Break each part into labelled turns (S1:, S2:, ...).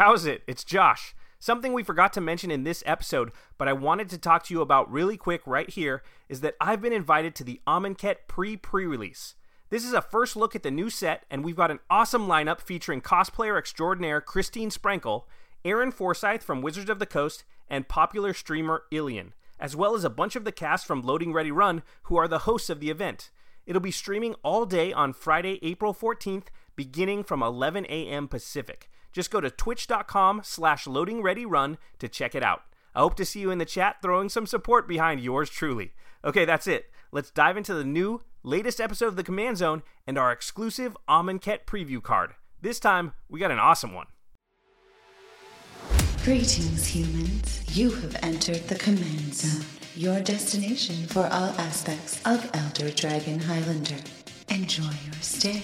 S1: How's it? It's Josh. Something we forgot to mention in this episode, but I wanted to talk to you about really quick right here, is that I've been invited to the Amonkhet pre-release. This is a first look at the new set, and we've got an awesome lineup featuring cosplayer extraordinaire Christine Sprankle, Aaron Forsyth from Wizards of the Coast, and popular streamer Ilian, as well as a bunch of the cast from Loading Ready Run, who are the hosts of the event. It'll be streaming all day on Friday, April 14th, beginning from 11 a.m. Pacific. Just go to twitch.com/loadingreadyrun to check it out. I hope to see you in the chat throwing some support behind yours truly. Okay, that's it. Let's dive into the new, latest episode of the Command Zone and our exclusive Amonkhet preview card. This time, we got an awesome one.
S2: Greetings, humans. You have entered the Command Zone, your destination for all aspects of Elder Dragon Highlander. Enjoy your stay.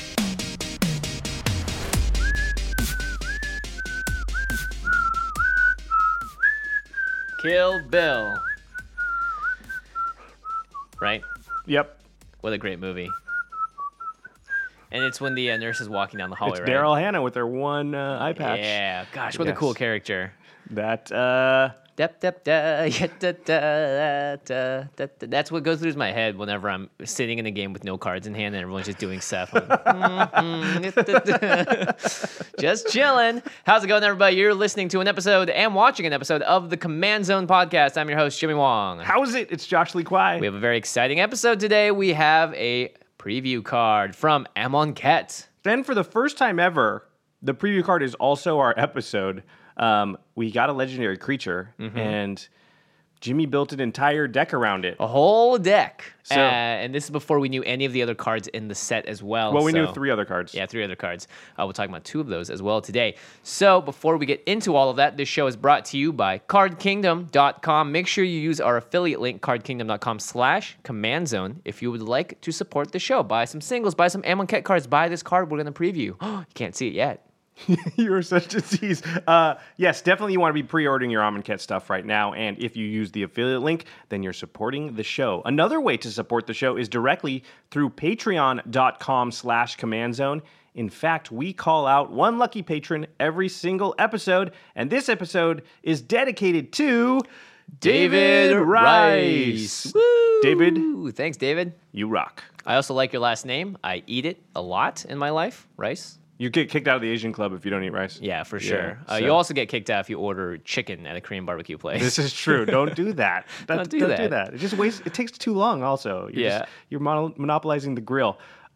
S3: Kill Bill. Right?
S1: Yep.
S3: What a great movie. And it's when the nurse is walking down the hallway,
S1: It's
S3: right?
S1: Daryl Hannah with her one eye patch.
S3: Yeah. Gosh, what a cool character.
S1: That,
S3: That's what goes through my head whenever I'm sitting in a game with no cards in hand and everyone's just doing stuff. Just chilling. How's it going, everybody? You're listening to an episode and watching an episode of the Command Zone podcast. I'm your host, Jimmy Wong.
S1: How's it? It's Josh Lee Kwai.
S3: We have a very exciting episode today. We have a preview card from Amonkhet.
S1: Then for the first time ever, the preview card is also our episode. We got a legendary creature, and Jimmy built an entire deck around it.
S3: A whole deck.
S1: So-
S3: And this is before we knew any of the other cards in the set as well.
S1: Well, we knew
S3: so-
S1: 3 other cards.
S3: Yeah, 3 other cards. We'll talk about 2 of those as well today. So before we get into all of that, this show is brought to you by CardKingdom.com. Make sure you use our affiliate link, CardKingdom.com/CommandZone, if you would like to support the show. Buy some singles, buy some Amonkhet cards, buy this card we're going to preview. You can't see it yet.
S1: You're such a tease. Yes, definitely you want to be pre-ordering your Amonkhet stuff right now, and if you use the affiliate link, then you're supporting the show. Another way to support the show is directly through patreon.com/CommandZone. In fact, we call out one lucky patron every single episode, and this episode is dedicated to David Rice.
S3: Woo!
S1: David,
S3: Thanks, David.
S1: you rock.
S3: I also like your last name. I eat it a lot in my life, Rice.
S1: You get kicked out of the Asian club if you don't eat rice.
S3: Yeah, for sure.
S1: so-
S3: You also get kicked out if you order chicken at a Korean barbecue place.
S1: This is true. Don't do that.
S3: Don't do that.
S1: It just wastes. It takes too long. Also,
S3: Yeah.
S1: you're monopolizing the grill.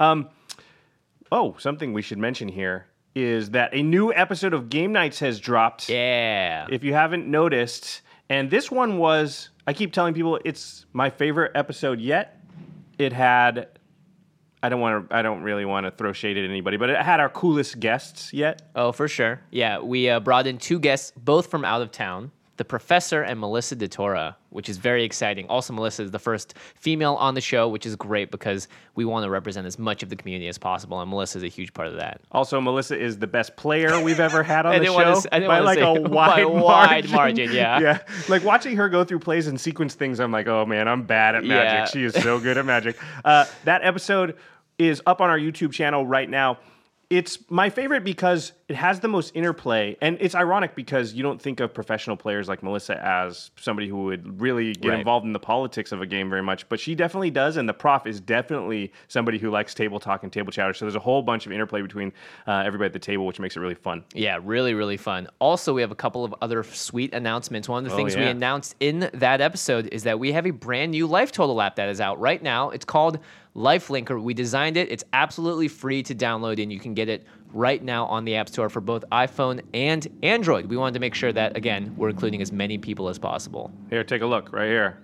S1: Something we should mention here is that a new episode of Game Nights has dropped.
S3: Yeah.
S1: If you haven't noticed, and this one was, I keep telling people it's my favorite episode yet. It had. I don't really want to throw shade at anybody, but it had our coolest guests yet.
S3: Oh, for sure. Yeah, we brought in 2 guests, both from out of town, the Professor and Melissa DeTora, which is very exciting. Also, Melissa is the first female on the show, which is great because we want to represent as much of the community as possible, and Melissa is a huge part of that.
S1: Also, Melissa is the best player we've ever had on
S3: I
S1: the
S3: didn't
S1: show
S3: wanna say- I didn't
S1: by
S3: wanna
S1: like
S3: say-
S1: a
S3: by a wide margin, yeah.
S1: Yeah, like watching her go through plays and sequence things, I'm like, oh man, I'm bad at magic.
S3: Yeah.
S1: She is so good at magic. That episode is up on our YouTube channel right now. It's my favorite because it has the most interplay, and it's ironic because you don't think of professional players like Melissa as somebody who would really get
S3: Right.
S1: involved in the politics of a game very much, but she definitely does, and the prof is definitely somebody who likes table talk and table chatter, so there's a whole bunch of interplay between everybody at the table, which makes it really fun.
S3: Yeah, really, really fun. Also, we have a couple of other sweet announcements. One of the things we
S1: yeah.
S3: announced in that episode is that we have a brand new Life Total app that is out right now. It's called LifeLinker. We designed it. It's absolutely free to download, and you can get it right now on the App Store for both iPhone and Android. We wanted to make sure that, again, we're including as many people as possible.
S1: Here, take a look right here.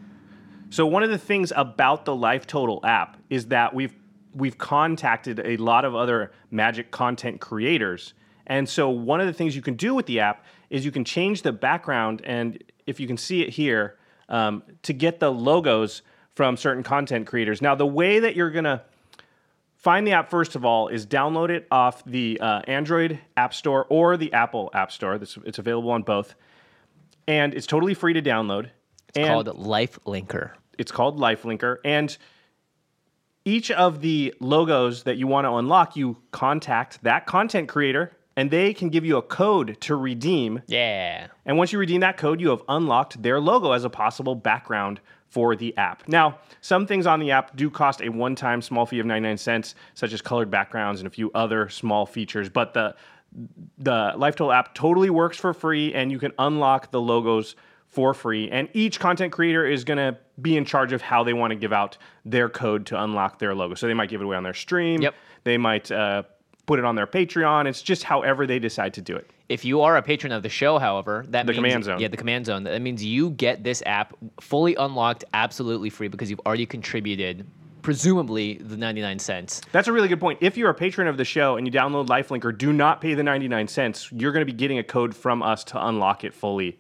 S1: So one of the things about the Life Total app is that we've contacted a lot of other Magic content creators. And so one of the things you can do with the app is you can change the background, and if you can see it here, to get the logos from certain content creators. Now, the way that you're going to find the app, first of all, is download it off the Android App Store or the Apple App Store. It's available on both. And it's totally free to download.
S3: It's called LifeLinker.
S1: It's called LifeLinker. And each of the logos that you want to unlock, you contact that content creator, and they can give you a code to redeem.
S3: Yeah.
S1: And once you redeem that code, you have unlocked their logo as a possible background for the app. Now, some things on the app do cost a one-time small fee of 99 cents, such as colored backgrounds and a few other small features, but the LifeTotal app totally works for free, and you can unlock the logos for free. And each content creator is going to be in charge of how they want to give out their code to unlock their logo. So they might give it away on their stream.
S3: Yep.
S1: They might put it on their Patreon. It's just however they decide to do it.
S3: If you are a patron of the show, however, that means...
S1: Command Zone.
S3: Yeah, the Command Zone. That means you get this app fully unlocked, absolutely free, because you've already contributed, presumably, the 99 cents.
S1: That's a really good point. If you're a patron of the show and you download LifeLinker, do not pay the 99 cents. You're going to be getting a code from us to unlock it fully.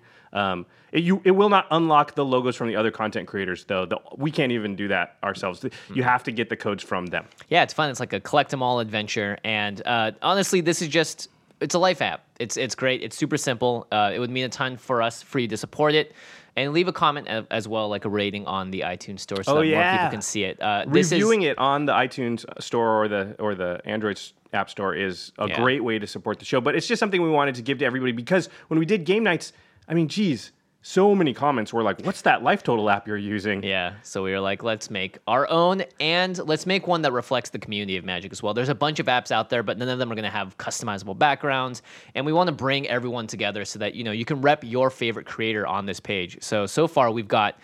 S1: It will not unlock the logos from the other content creators, though. We can't even do that ourselves. You have to get the codes from them.
S3: Yeah, it's fun. It's like a collect 'em all adventure. And honestly, this is just... It's a life app. It's great. It's super simple. It would mean a ton for you to support it. And leave a comment as well, like a rating on the iTunes store, so that more people can see it.
S1: Reviewing it on the iTunes store or the Android App Store is a great way to support the show. But it's just something we wanted to give to everybody, because when we did game nights, I mean, geez, so many comments were like, what's that LifeTotal app you're using?
S3: Yeah, so we were like, let's make our own, and let's make one that reflects the community of Magic as well. There's a bunch of apps out there, but none of them are going to have customizable backgrounds, and we want to bring everyone together so that, you can rep your favorite creator on this page. So far we've got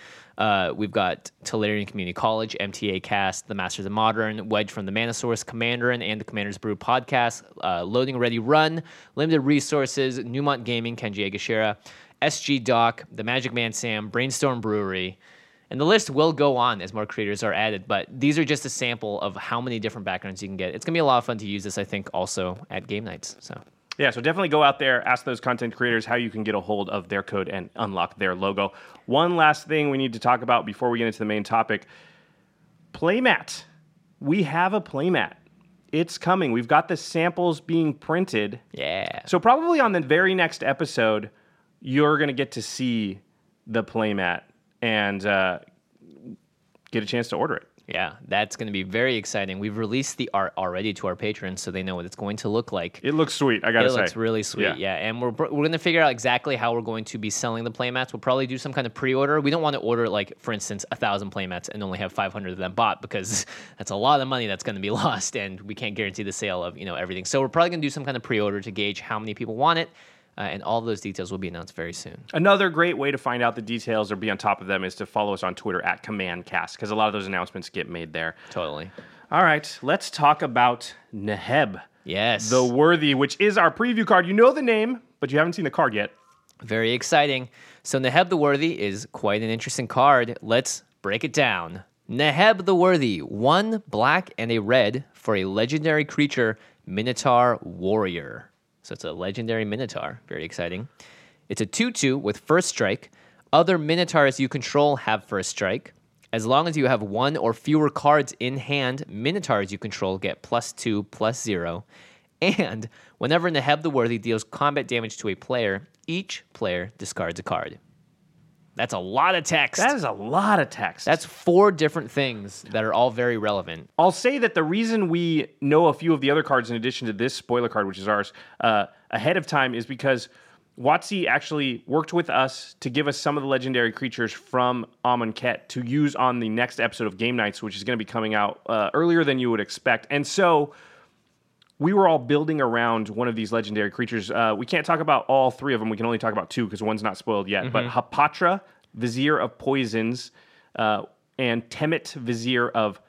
S3: Tolarian Community College, MTA Cast, The Masters of Modern, Wedge from the Manosaurus, Commanderin, and the Commander's Brew podcast, Loading Ready Run, Limited Resources, Newmont Gaming, Kenji Egashira, SG Doc, The Magic Man Sam, Brainstorm Brewery, and the list will go on as more creators are added, but these are just a sample of how many different backgrounds you can get. It's going to be a lot of fun to use this, I think, also at game nights. So
S1: definitely go out there, ask those content creators how you can get a hold of their code and unlock their logo. One last thing we need to talk about before we get into the main topic, playmat. We have a playmat. It's coming. We've got the samples being printed.
S3: Yeah.
S1: So probably on the very next episode, you're going to get to see the playmat and get a chance to order it.
S3: Yeah, that's going to be very exciting. We've released the art already to our patrons, so they know what it's going to look like.
S1: It looks sweet, I got to say.
S3: It looks really sweet, yeah. And we're going to figure out exactly how we're going to be selling the playmats. We'll probably do some kind of pre-order. We don't want to order, like, for instance, 1,000 playmats and only have 500 of them bought, because that's a lot of money that's going to be lost, and we can't guarantee the sale of, everything. So we're probably going to do some kind of pre-order to gauge how many people want it. And all of those details will be announced very soon.
S1: Another great way to find out the details or be on top of them is to follow us on Twitter at CommandCast, because a lot of those announcements get made there.
S3: Totally.
S1: All right, let's talk about Neheb.
S3: Yes.
S1: The Worthy, which is our preview card. You know the name, but you haven't seen the card yet.
S3: Very exciting. So Neheb the Worthy is quite an interesting card. Let's break it down. Neheb the Worthy, 1 black and a red for a legendary creature, Minotaur Warrior. So it's a legendary Minotaur. Very exciting. It's a 2/2 with first strike. Other Minotaurs you control have first strike. As long as you have 1 or fewer cards in hand, Minotaurs you control get +2/+0. And whenever Neheb the Worthy deals combat damage to a player, each player discards a card. That's a lot of text.
S1: That is a lot of text.
S3: That's 4 different things that are all very relevant.
S1: I'll say that the reason we know a few of the other cards in addition to this spoiler card, which is ours, ahead of time is because WotC actually worked with us to give us some of the legendary creatures from Amonkhet to use on the next episode of Game Nights, which is going to be coming out earlier than you would expect. And so we were all building around one of these legendary creatures. We can't talk about all 3 of them. We can only talk about 2 because one's not spoiled yet. Mm-hmm. But Hapatra, Vizier of Poisons, and Temet, Vizier of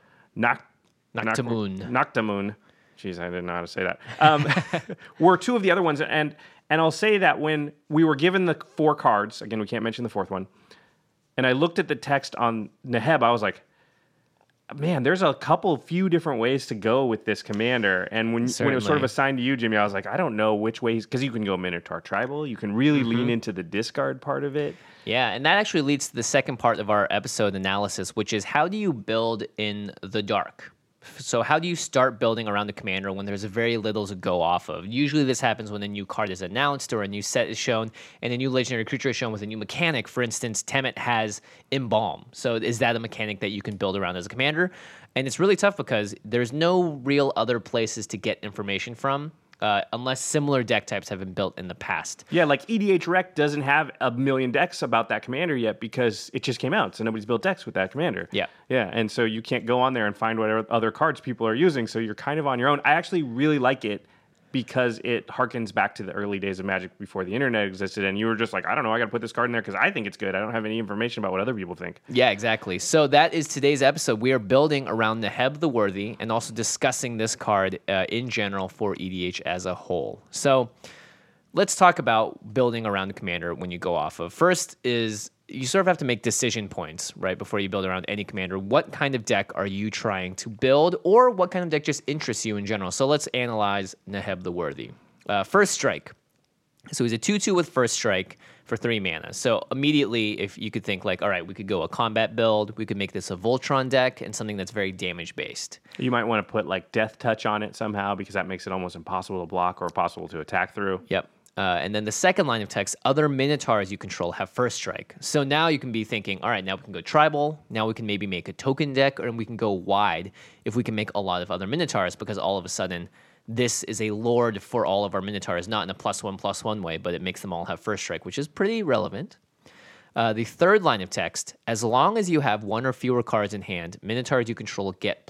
S1: Noctamoon. Jeez, I didn't know how to say that. Were 2 of the other ones. And I'll say that when we were given the 4 cards, again, we can't mention the 4th one, and I looked at the text on Neheb, I was like, man, there's a few different ways to go with this commander. And when it was sort of assigned to you, Jimmy, I was like, I don't know which ways, because you can go Minotaur Tribal. You can really lean into the discard part of it.
S3: Yeah, and that actually leads to the second part of our episode analysis, which is how do you build in the dark? So how do you start building around the commander when there's very little to go off of? Usually this happens when a new card is announced or a new set is shown and a new legendary creature is shown with a new mechanic. For instance, Temet has Embalm. So is that a mechanic that you can build around as a commander? And it's really tough because there's no real other places to get information from. unless similar deck types have been built in the past.
S1: Yeah, like EDH Rec doesn't have a million decks about that commander yet because it just came out, so nobody's built decks with that commander.
S3: Yeah.
S1: Yeah, and so you can't go on there and find what other cards people are using, so you're kind of on your own. I actually really like it because it harkens back to the early days of Magic before the internet existed, and you were just like, I don't know, I got to put this card in there because I think it's good. I don't have any information about what other people think.
S3: Yeah, exactly. So that is today's episode. We are building around Neheb the Worthy and also discussing this card in general for EDH as a whole. So let's talk about building around the commander when you go off of. First is you sort of have to make decision points, right, before you build around any commander. What kind of deck are you trying to build, or what kind of deck just interests you in general? So let's analyze Neheb the Worthy. First Strike. So he's a 2/2 with First Strike for 3 mana. So immediately, if you could think like, all right, we could go a combat build, we could make this a Voltron deck, and something that's very damage-based.
S1: You might want to put like Death Touch on it somehow because that makes it almost impossible to block or possible to attack through.
S3: Yep. And then the second line of text, other Minotaurs you control have First Strike. So now you can be thinking, all right, now we can go tribal. Now we can maybe make a token deck, or we can go wide if we can make a lot of other Minotaurs, because all of a sudden this is a lord for all of our Minotaurs, not in a +1/+1 way, but it makes them all have First Strike, which is pretty relevant. The third line of text, as long as you have 1 or fewer cards in hand, Minotaurs you control get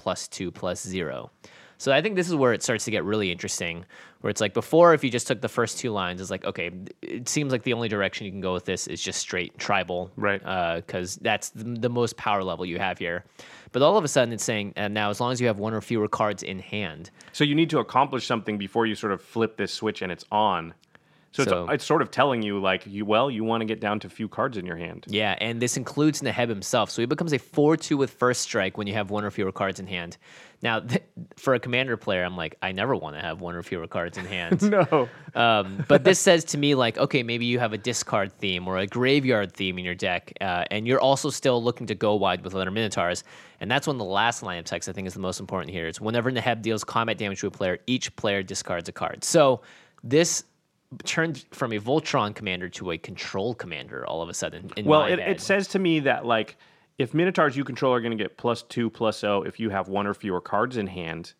S3: +2/+0. So I think this is where it starts to get really interesting, where it's like before, if you just took the first 2 lines, it's like, okay, it seems like the only direction you can go with this is just straight tribal.
S1: Right.
S3: Because that's the most power level you have here. But all of a sudden it's saying, now as long as you have 1 or fewer cards in hand.
S1: So you need to accomplish something before you sort of flip this switch and it's on. So it's sort of telling you, like, you want to get down to few cards in your hand.
S3: Yeah, and this includes Neheb himself. So he becomes a 4/2 with First Strike when you have 1 or fewer cards in hand. Now, for a commander player, I'm like, I never want to have 1 or fewer cards in hand.
S1: No.
S3: But this says to me, like, okay, maybe you have a discard theme or a graveyard theme in your deck, and you're also still looking to go wide with other Minotaurs. And that's when the last line of text, I think, is the most important here. It's whenever Neheb deals combat damage to a player, each player discards a card. So this turned from a Voltron commander to a control commander all of a sudden.
S1: It says to me that, like, if Minotaurs you control are going to get +2/+0 if you have 1 or fewer cards in hand,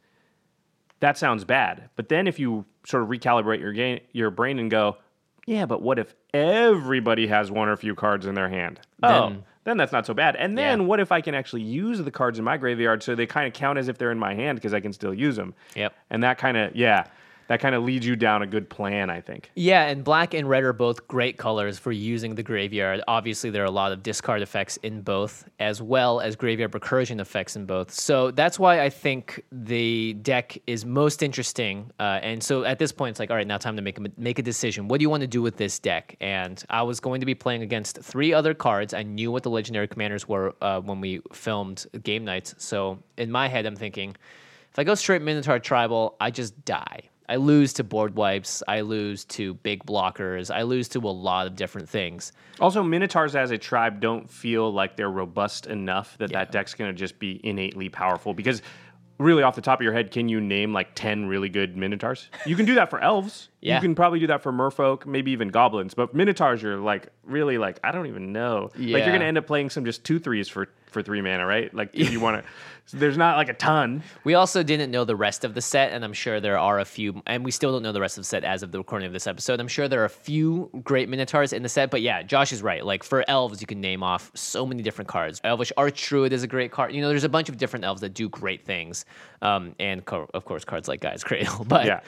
S1: that sounds bad. But then if you sort of recalibrate your brain and go, yeah, but what if everybody has 1 or few cards in their hand? Then that's not so bad. And then what if I can actually use the cards in my graveyard so they kind of count as if they're in my hand because I can still use them?
S3: Yep.
S1: And that kind of, that kind of leads you down a good plan, I think.
S3: Yeah, and black and red are both great colors for using the graveyard. Obviously, there are a lot of discard effects in both, as well as graveyard recursion effects in both. So that's why I think the deck is most interesting. And so at this point, it's like, all right, now time to make a decision. What do you want to do with this deck? And I was going to be playing against 3 other cards. I knew what the legendary commanders were when we filmed game nights. So in my head, I'm thinking, if I go straight Minotaur Tribal, I just die. I lose to board wipes. I lose to big blockers. I lose to a lot of different things.
S1: Also, Minotaurs as a tribe don't feel like they're robust enough that deck's going to just be innately powerful. Because really, off the top of your head, can you name like 10 really good Minotaurs? You can do that for elves.
S3: Yeah.
S1: You can probably do that for merfolk, maybe even goblins. But Minotaurs, you're like, really like, I don't even know.
S3: Yeah.
S1: Like, you're going to end up playing some just 2/3s for 3 mana, right? Like, if you want to... So there's not like a ton.
S3: We also didn't know the rest of the set, and I'm sure there are a few, and we still don't know the rest of the set as of the recording of this episode. I'm sure there are a few great Minotaurs in the set, but yeah, Josh is right. Like, for elves, you can name off so many different cards. Elvish Archdruid is a great card. You know, there's a bunch of different elves that do great things. And of course, cards like Gaia's Cradle. But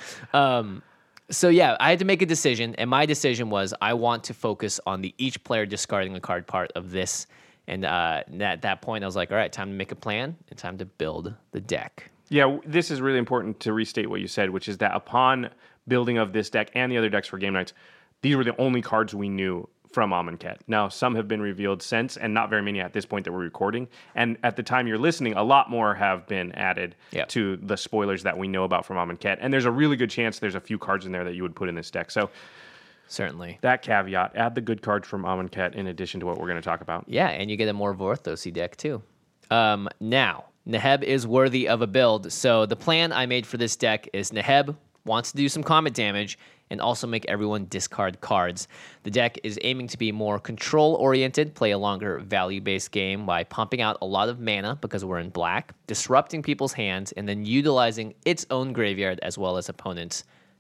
S3: so yeah, I had to make a decision, and my decision was I want to focus on the each player discarding a card part of this. And at that point, I was like, all right, time to make a plan and time to build the deck.
S1: Yeah, this is really important to restate what you said, which is that upon building of this deck and the other decks for game nights, these were the only cards we knew from Amonkhet. Now, some have been revealed since, and not very many at this point that we're recording. And at the time you're listening, a lot more have been added to the spoilers that we know about from Amonkhet. And there's a really good chance there's a few cards in there that you would put in this deck. So
S3: certainly.
S1: That caveat, add the good cards from Amonkhet in addition to what we're going to talk about.
S3: Yeah, and you get a more Vorthosy deck too. Now, Neheb is worthy of a build. So the plan I made for this deck is Neheb wants to do some combat damage and also make everyone discard cards. The deck is aiming to be more control-oriented, play a longer value-based game by pumping out a lot of mana because we're in black, disrupting people's hands, and then utilizing its own graveyard as well as opponents'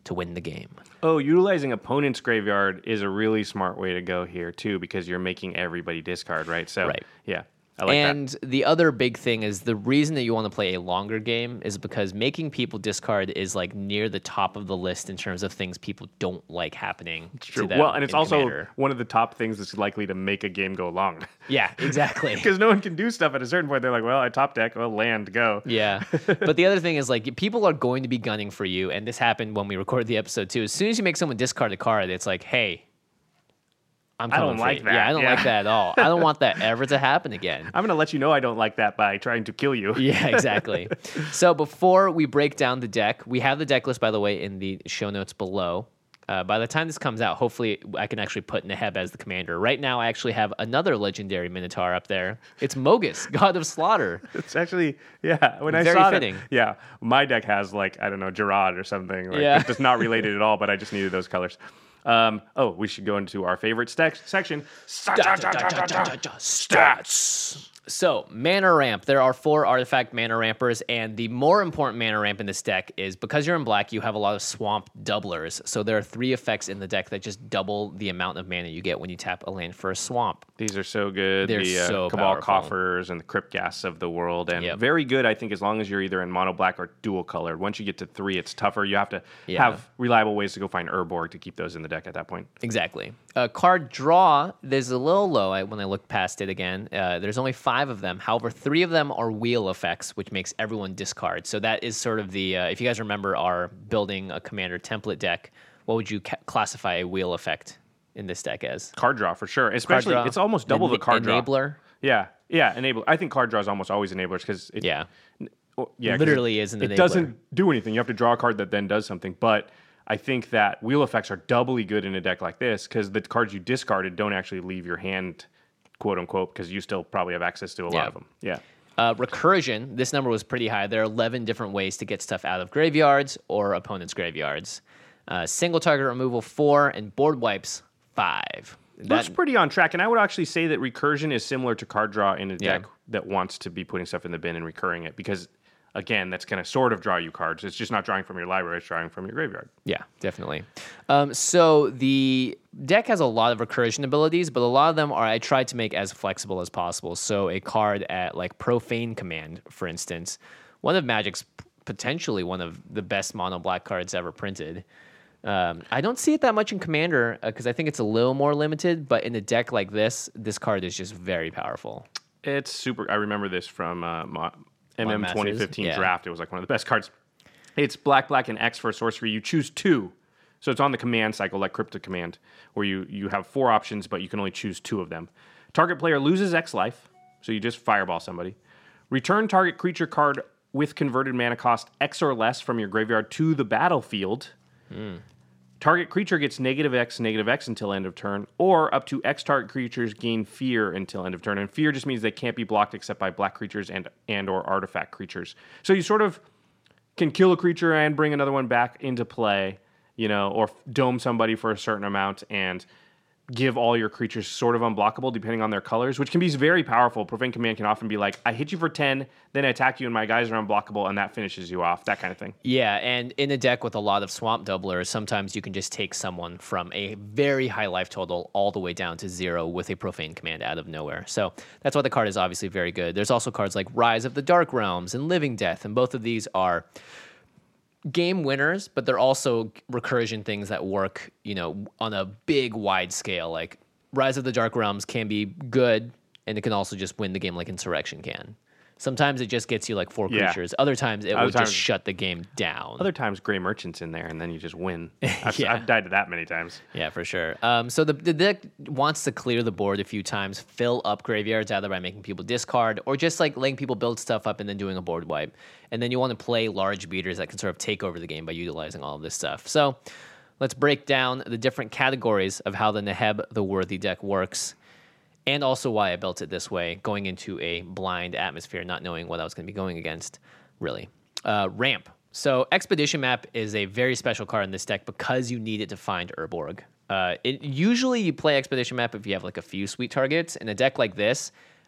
S3: to win the game.
S1: Oh, utilizing opponent's graveyard is a really smart way to go here, too, because you're making everybody discard, right? So,
S3: Right.
S1: yeah, I like that.
S3: And the other big thing is the reason that you want to play a longer game is because making people discard is like near the top of the list in terms of things people don't like happening to them.
S1: Well, and it's
S3: in
S1: also
S3: Commander.
S1: one of the top things that's likely to make a game go long.
S3: Yeah, exactly.
S1: Because no one can do stuff at a certain point. They're like, well, I top deck, well, land, go.
S3: Yeah. But the other thing is like people are going to be gunning for you. And this happened when we recorded the episode too. As soon as you make someone discard a card, it's like, hey, I'm
S1: I
S3: coming
S1: don't
S3: for
S1: like
S3: you.
S1: that.
S3: Yeah, I don't
S1: Yeah.
S3: like that at all. I don't want that ever to happen again.
S1: I'm going to let you know I don't like that by trying to kill you.
S3: Yeah, exactly. So before we break down the deck, we have the deck list, by the way, in the show notes below. By the time this comes out, hopefully I can actually put Neheb as the commander. Right now, I actually have another legendary Minotaur up there. It's Mogus, God of Slaughter.
S1: It's actually, yeah. When I
S3: Very
S1: saw
S3: fitting.
S1: that, yeah, my deck has like, I don't know, Gerard or something. Like,
S3: Yeah.
S1: It's just not related at all, but I just needed those colors. We should go into our favorite section.
S3: Stats. So, mana ramp. There are 4 artifact mana rampers, and the more important mana ramp in this deck is because you're in black, you have a lot of swamp doublers. So there are 3 effects in the deck that just double the amount of mana you get when you tap a land for a swamp.
S1: These are so good.
S3: They're
S1: the
S3: so
S1: Cabal
S3: powerful.
S1: Coffers and the Crypt Gas of the world. And
S3: Yep.
S1: very good, I think, as long as you're either in mono black or dual colored. Once you get to 3, it's tougher. You have to
S3: Yeah.
S1: have reliable ways to go find Urborg to keep those in the deck at that point.
S3: Exactly. Card draw, there's a little low when I look past it again. There's only 5 of them. However, 3 of them are wheel effects, which makes everyone discard. So that is sort of the, if you guys remember our building a commander template deck, what would you classify a wheel effect in this deck as?
S1: Card draw, for sure. Especially,
S3: Card draw,
S1: it's almost double the card draw.
S3: enabler.
S1: Yeah, enable. I think card draw is almost always enablers because
S3: Yeah.
S1: Well, yeah, 'cause
S3: Literally is an
S1: It
S3: enabler.
S1: doesn't do anything. You have to draw a card that then does something. But I think that wheel effects are doubly good in a deck like this because the cards you discarded don't actually leave your hand, quote unquote, because you still probably have access to a lot
S3: Yeah.
S1: of them. Yeah.
S3: Recursion, this number was pretty high. There are 11 different ways to get stuff out of graveyards or opponents' graveyards. Single target removal 4 and board wipes 5.
S1: That's pretty on track. And I would actually say that recursion is similar to card draw in a
S3: Yeah.
S1: deck that wants to be putting stuff in the bin and recurring it because, again, that's going to sort of draw you cards. It's just not drawing from your library, it's drawing from your graveyard.
S3: Yeah, definitely. So the deck has a lot of recursion abilities, but a lot of them I tried to make as flexible as possible. So a card at like Profane Command, for instance, one of Magic's potentially one of the best mono black cards ever printed. I don't see it that much in Commander because I think it's a little more limited, but in a deck like this card is just very powerful.
S1: It's super. I remember this from MM
S3: Masters?
S1: 2015
S3: Yeah.
S1: draft. It was like one of the best cards. It's black, and X for a sorcery. You choose 2. So it's on the command cycle, like Cryptic Command, where you have 4 options, but you can only choose 2 of them. Target player loses X life, so you just fireball somebody. Return target creature card with converted mana cost X or less from your graveyard to the battlefield. Target creature gets -X until end of turn, or up to X target creatures gain fear until end of turn. And fear just means they can't be blocked except by black creatures and or artifact creatures. So you sort of can kill a creature and bring another one back into play, or dome somebody for a certain amount and give all your creatures sort of unblockable depending on their colors, which can be very powerful. Profane Command can often be like, I hit you for 10, then I attack you and my guys are unblockable, and that finishes you off, that kind of thing.
S3: Yeah, and in a deck with a lot of swamp doublers, sometimes you can just take someone from a very high life total all the way down to 0 with a Profane Command out of nowhere. So that's why the card is obviously very good. There's also cards like Rise of the Dark Realms and Living Death, and both of these are game winners, but they're also recursion things that work, on a big, wide scale. Like Rise of the Dark Realms can be good, and it can also just win the game like Insurrection can. Sometimes it just gets you like 4
S1: Yeah.
S3: creatures. Other times it will
S1: times-
S3: just shut the game down.
S1: Other times, Gray Merchant's in there, and then you just win.
S3: Yeah.
S1: I've died to that many times.
S3: Yeah, for sure. So the deck wants to clear the board a few times, fill up graveyards either by making people discard or just like letting people build stuff up and then doing a board wipe. And then you want to play large beaters that can sort of take over the game by utilizing all of this stuff. So let's break down the different categories of how the Neheb the Worthy deck works, and also why I built it this way, going into a blind atmosphere, not knowing what I was going to be going against, really. Ramp. So Expedition Map is a very special card in this deck because you need it to find Urborg. Usually you play Expedition Map if you have like a few sweet targets. In a deck like this,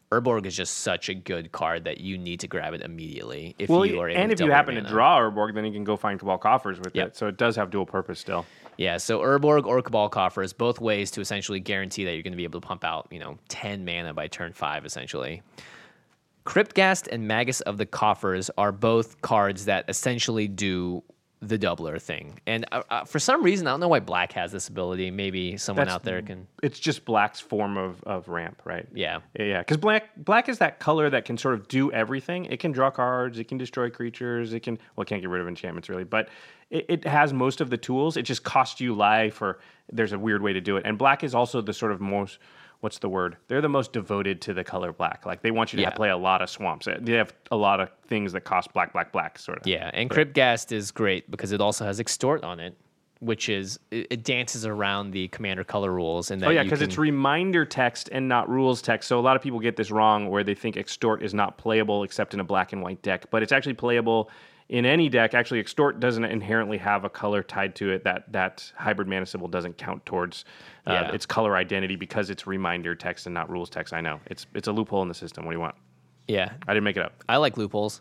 S3: Urborg is just such a good card that you need to grab it immediately if
S1: Well,
S3: you are able
S1: and
S3: to
S1: if you
S3: double
S1: happen to
S3: mana.
S1: draw Urborg, then you can go find Cabal Coffers with
S3: Yep.
S1: it. So it does have dual purpose still.
S3: Yeah, so Urborg or Cabal Coffers, both ways to essentially guarantee that you're going to be able to pump out, 10 mana by turn 5, essentially. Cryptghast and Magus of the Coffers are both cards that essentially do the doubler thing. And for some reason, I don't know why Black has this ability. Maybe someone out there can...
S1: It's just Black's form of ramp, right?
S3: Yeah.
S1: Yeah, because black is that color that can sort of do everything. It can draw cards, it can destroy creatures, it can't get rid of enchantments really, but it has most of the tools. It just costs you life, or there's a weird way to do it. And Black is also the sort of most, what's the word? They're the most devoted to the color Black. Like they want you to play a lot of swamps. They have a lot of things that cost black, sort of.
S3: Yeah, and Cryptghast is great because it also has Extort on it, which is it dances around the commander color rules. And that
S1: because it's reminder text and not rules text. So a lot of people get this wrong where they think Extort is not playable except in a black and white deck, but it's actually playable in any deck. Actually, Extort doesn't inherently have a color tied to it. That hybrid mana symbol doesn't count towards its color identity because it's reminder text and not rules text. I know it's a loophole in the system. What do you want?
S3: Yeah,
S1: I didn't make it up.
S3: I like loopholes.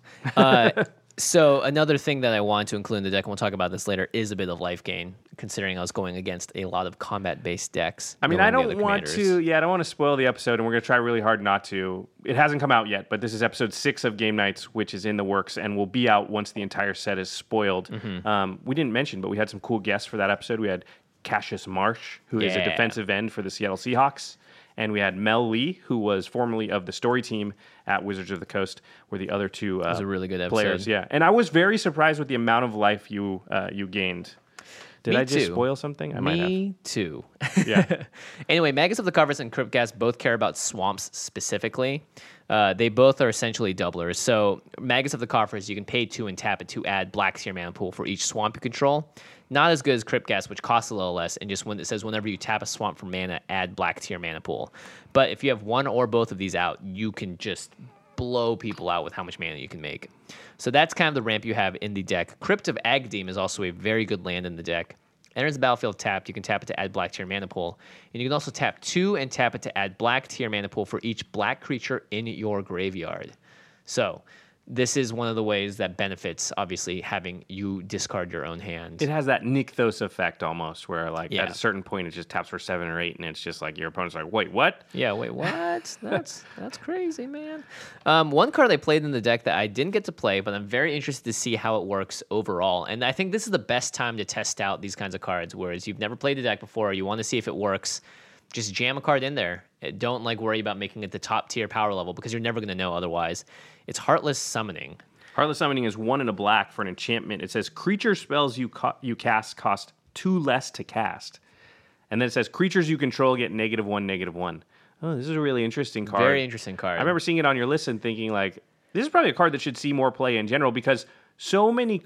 S3: So another thing that I want to include in the deck, and we'll talk about this later, is a bit of life gain, considering I was going against a lot of combat-based decks.
S1: I mean, I don't want to spoil the episode, and we're going to try really hard not to. It hasn't come out yet, but this is episode 6 of Game Nights, which is in the works, and will be out once the entire set is spoiled. We didn't mention, but we had some cool guests for that episode. We had Cassius Marsh, who is a defensive end for the Seattle Seahawks. And we had Mel Lee, who was formerly of the story team at Wizards of the Coast, were the other two
S3: it was a really good
S1: players.
S3: episode.
S1: Yeah, and I was very surprised with the amount of life you gained. Did
S3: Me
S1: I just
S3: too.
S1: spoil something? I might have.
S3: Me too.
S1: Yeah.
S3: Anyway, Magus of the Covers and Cryptghast both care about swamps specifically. They both are essentially doublers. So Magus of the Coffers, you can pay 2 and tap it to add black to your mana pool for each swamp you control. Not as good as Cryptghast, which costs a little less, and just when it says whenever you tap a swamp for mana, add black to your mana pool. But if you have one or both of these out, you can just blow people out with how much mana you can make. So that's kind of the ramp you have in the deck. Crypt of Agadim is also a very good land in the deck. Enters the battlefield tapped. You can tap it to add black to your mana pool. And you can also tap 2 and tap it to add black to your mana pool for each black creature in your graveyard. So this is one of the ways that benefits, obviously, having you discard your own hand.
S1: It has that Nykthos effect almost, where at
S3: Yeah.
S1: a certain point it just taps for 7 or 8, and it's just like your opponent's like, wait, what?
S3: Yeah, wait, what? That's crazy, man. One card I played in the deck that I didn't get to play, but I'm very interested to see how it works overall. And I think this is the best time to test out these kinds of cards, whereas you've never played the deck before, you want to see if it works. Just jam a card in there. Don't worry about making it the top tier power level because you're never going to know otherwise. It's Heartless Summoning.
S1: Heartless Summoning is 1 and a black for an enchantment. It says creature spells you cast cost 2 less to cast. And then it says creatures you control get -1, -1. Oh, this is a really interesting card.
S3: Very interesting card.
S1: I remember seeing it on your list and thinking this is probably a card that should see more play in general because so many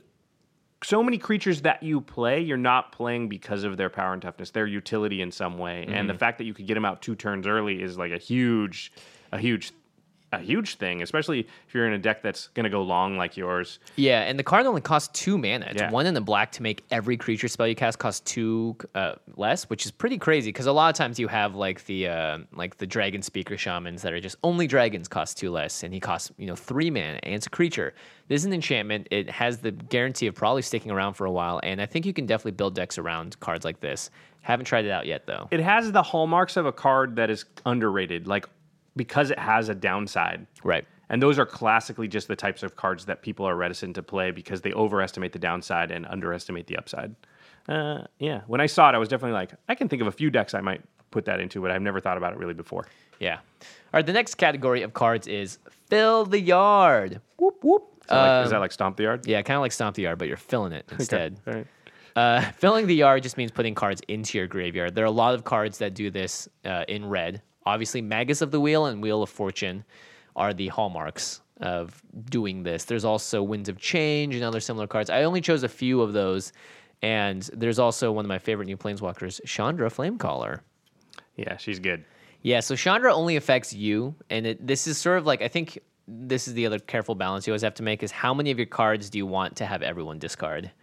S1: creatures that you play, you're not playing because of their power and toughness, their utility in some way. And the fact that you could get them out 2 turns early is like a huge thing, especially if you're in a deck that's going to go long like yours.
S3: Yeah, and the card only costs 2 mana. It's
S1: Yeah.
S3: 1 in the black to make every creature spell you cast cost 2 less, which is pretty crazy because a lot of times you have the Dragon Speaker Shamans that are just only dragons cost 2 less, and he costs 3 mana and it's a creature. This is an enchantment. It has the guarantee of probably sticking around for a while, and I think you can definitely build decks around cards like this. Haven't tried it out yet though.
S1: It has the hallmarks of a card that is underrated, because it has a downside.
S3: Right.
S1: And those are classically just the types of cards that people are reticent to play because they overestimate the downside and underestimate the upside. When I saw it, I was definitely like, I can think of a few decks I might put that into, but I've never thought about it really before.
S3: Yeah. All right, the next category of cards is Fill the Yard. Whoop, whoop.
S1: Is that like Stomp the Yard?
S3: Yeah, kind of like Stomp the Yard, but you're filling it instead.
S1: Okay. All right.
S3: Filling the yard just means putting cards into your graveyard. There are a lot of cards that do this in red. Obviously, Magus of the Wheel and Wheel of Fortune are the hallmarks of doing this. There's also Winds of Change and other similar cards. I only chose a few of those. And there's also one of my favorite new Planeswalkers, Chandra Flamecaller.
S1: Yeah, she's good.
S3: Yeah, so Chandra only affects you. And this is sort of I think this is the other careful balance you always have to make is how many of your cards do you want to have everyone discard?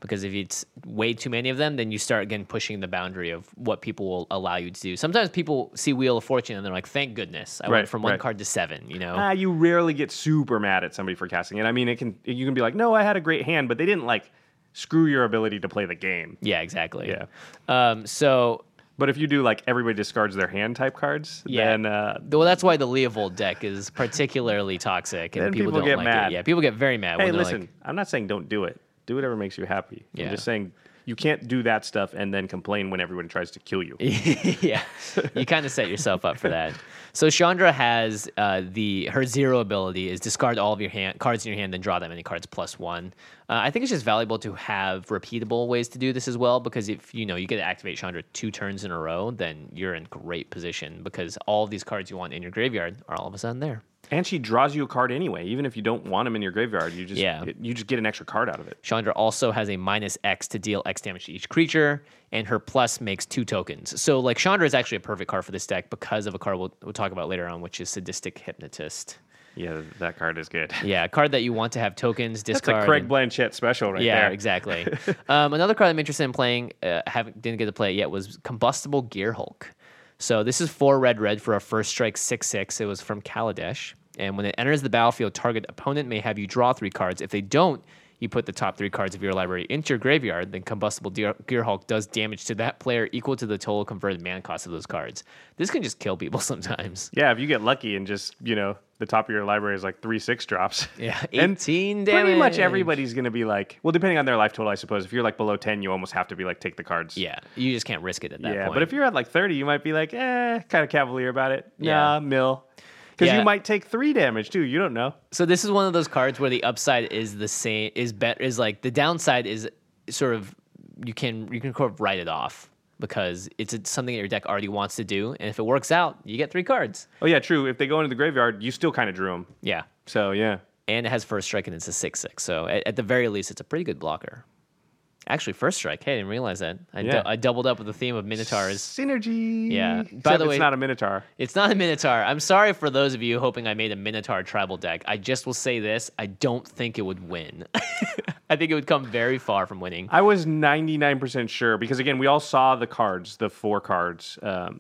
S3: because if it's way too many of them, then you start again pushing the boundary of what people will allow you to do. Sometimes people see Wheel of Fortune and they're like, thank goodness I went from one card to 7, you know?
S1: You rarely get super mad at somebody for casting it. I mean, you can be like, no, I had a great hand, but they didn't like screw your ability to play the game.
S3: Yeah, exactly.
S1: Yeah. But if you do like everybody discards their hand type cards, then
S3: well, that's why the Leovold deck is particularly toxic, and
S1: Then
S3: people
S1: people
S3: don't
S1: get
S3: like
S1: mad.
S3: it. Yeah, people get very mad.
S1: hey,
S3: when they're
S1: listen, I'm not saying don't do it. Do whatever makes you happy.
S3: Yeah.
S1: I'm just saying you can't do that stuff and then complain when everyone tries to kill you.
S3: Like, yeah, you kind of set yourself up for that. So Chandra has her 0 ability is discard all of your cards in your hand, then draw that many cards +1. I think it's just valuable to have repeatable ways to do this as well, because if you get to activate Chandra 2 turns in a row, then you're in great position because all of these cards you want in your graveyard are all of a sudden there.
S1: And she draws you a card anyway, even if you don't want them in your graveyard. You just get an extra card out of it.
S3: Chandra also has a -X to deal X damage to each creature, and her plus makes 2 tokens. So, like, Chandra is actually a perfect card for this deck because of a card we'll talk about later on, which is Sadistic Hypnotist.
S1: Yeah, that card is good.
S3: Yeah, a card that you want to have tokens, discard.
S1: That's a Craig Blanchett special right there.
S3: Yeah, exactly. Another card I'm interested in playing, didn't get to play it yet, was Combustible Gearhulk. So this is 4 red for a first strike 6/6. It was from Kaladesh. And when it enters the battlefield, target opponent may have you draw 3 cards. If they don't, you put the top 3 cards of your library into your graveyard. Then Combustible Gearhulk does damage to that player equal to the total converted mana cost of those cards. This can just kill people sometimes.
S1: Yeah, if you get lucky and just, the top of your library is like 3/6 drops.
S3: Yeah,
S1: And
S3: 18 damage.
S1: Pretty much everybody's going to be like, well, depending on their life total, I suppose. If you're like below 10, you almost have to be like, take the cards.
S3: Yeah, you just can't risk it at that point.
S1: But if you're at like 30, you might be like, kind of cavalier about it.
S3: Yeah.
S1: Nah, mill. Because
S3: Yeah.
S1: you might take 3 damage too. You don't know.
S3: So this is one of those cards where the upside is the same, is like the downside is sort of you can sort of write it off because it's something that your deck already wants to do, and if it works out, you get 3 cards.
S1: Oh yeah, true. If they go into the graveyard, you still kind of drew them.
S3: Yeah,
S1: So yeah.
S3: and it has first strike and it's a 6/6. So at the very least, it's a pretty good blocker. Actually, first strike. Hey, I didn't realize that. I doubled up with the theme of Minotaurs.
S1: Synergy.
S3: Yeah.
S1: Except
S3: By the way,
S1: it's not a Minotaur.
S3: It's not a Minotaur. I'm sorry for those of you hoping I made a Minotaur tribal deck. I just will say this. I don't think it would win. I think it would come very far from winning.
S1: I was 99% sure because again, we all saw the cards, the 4 cards,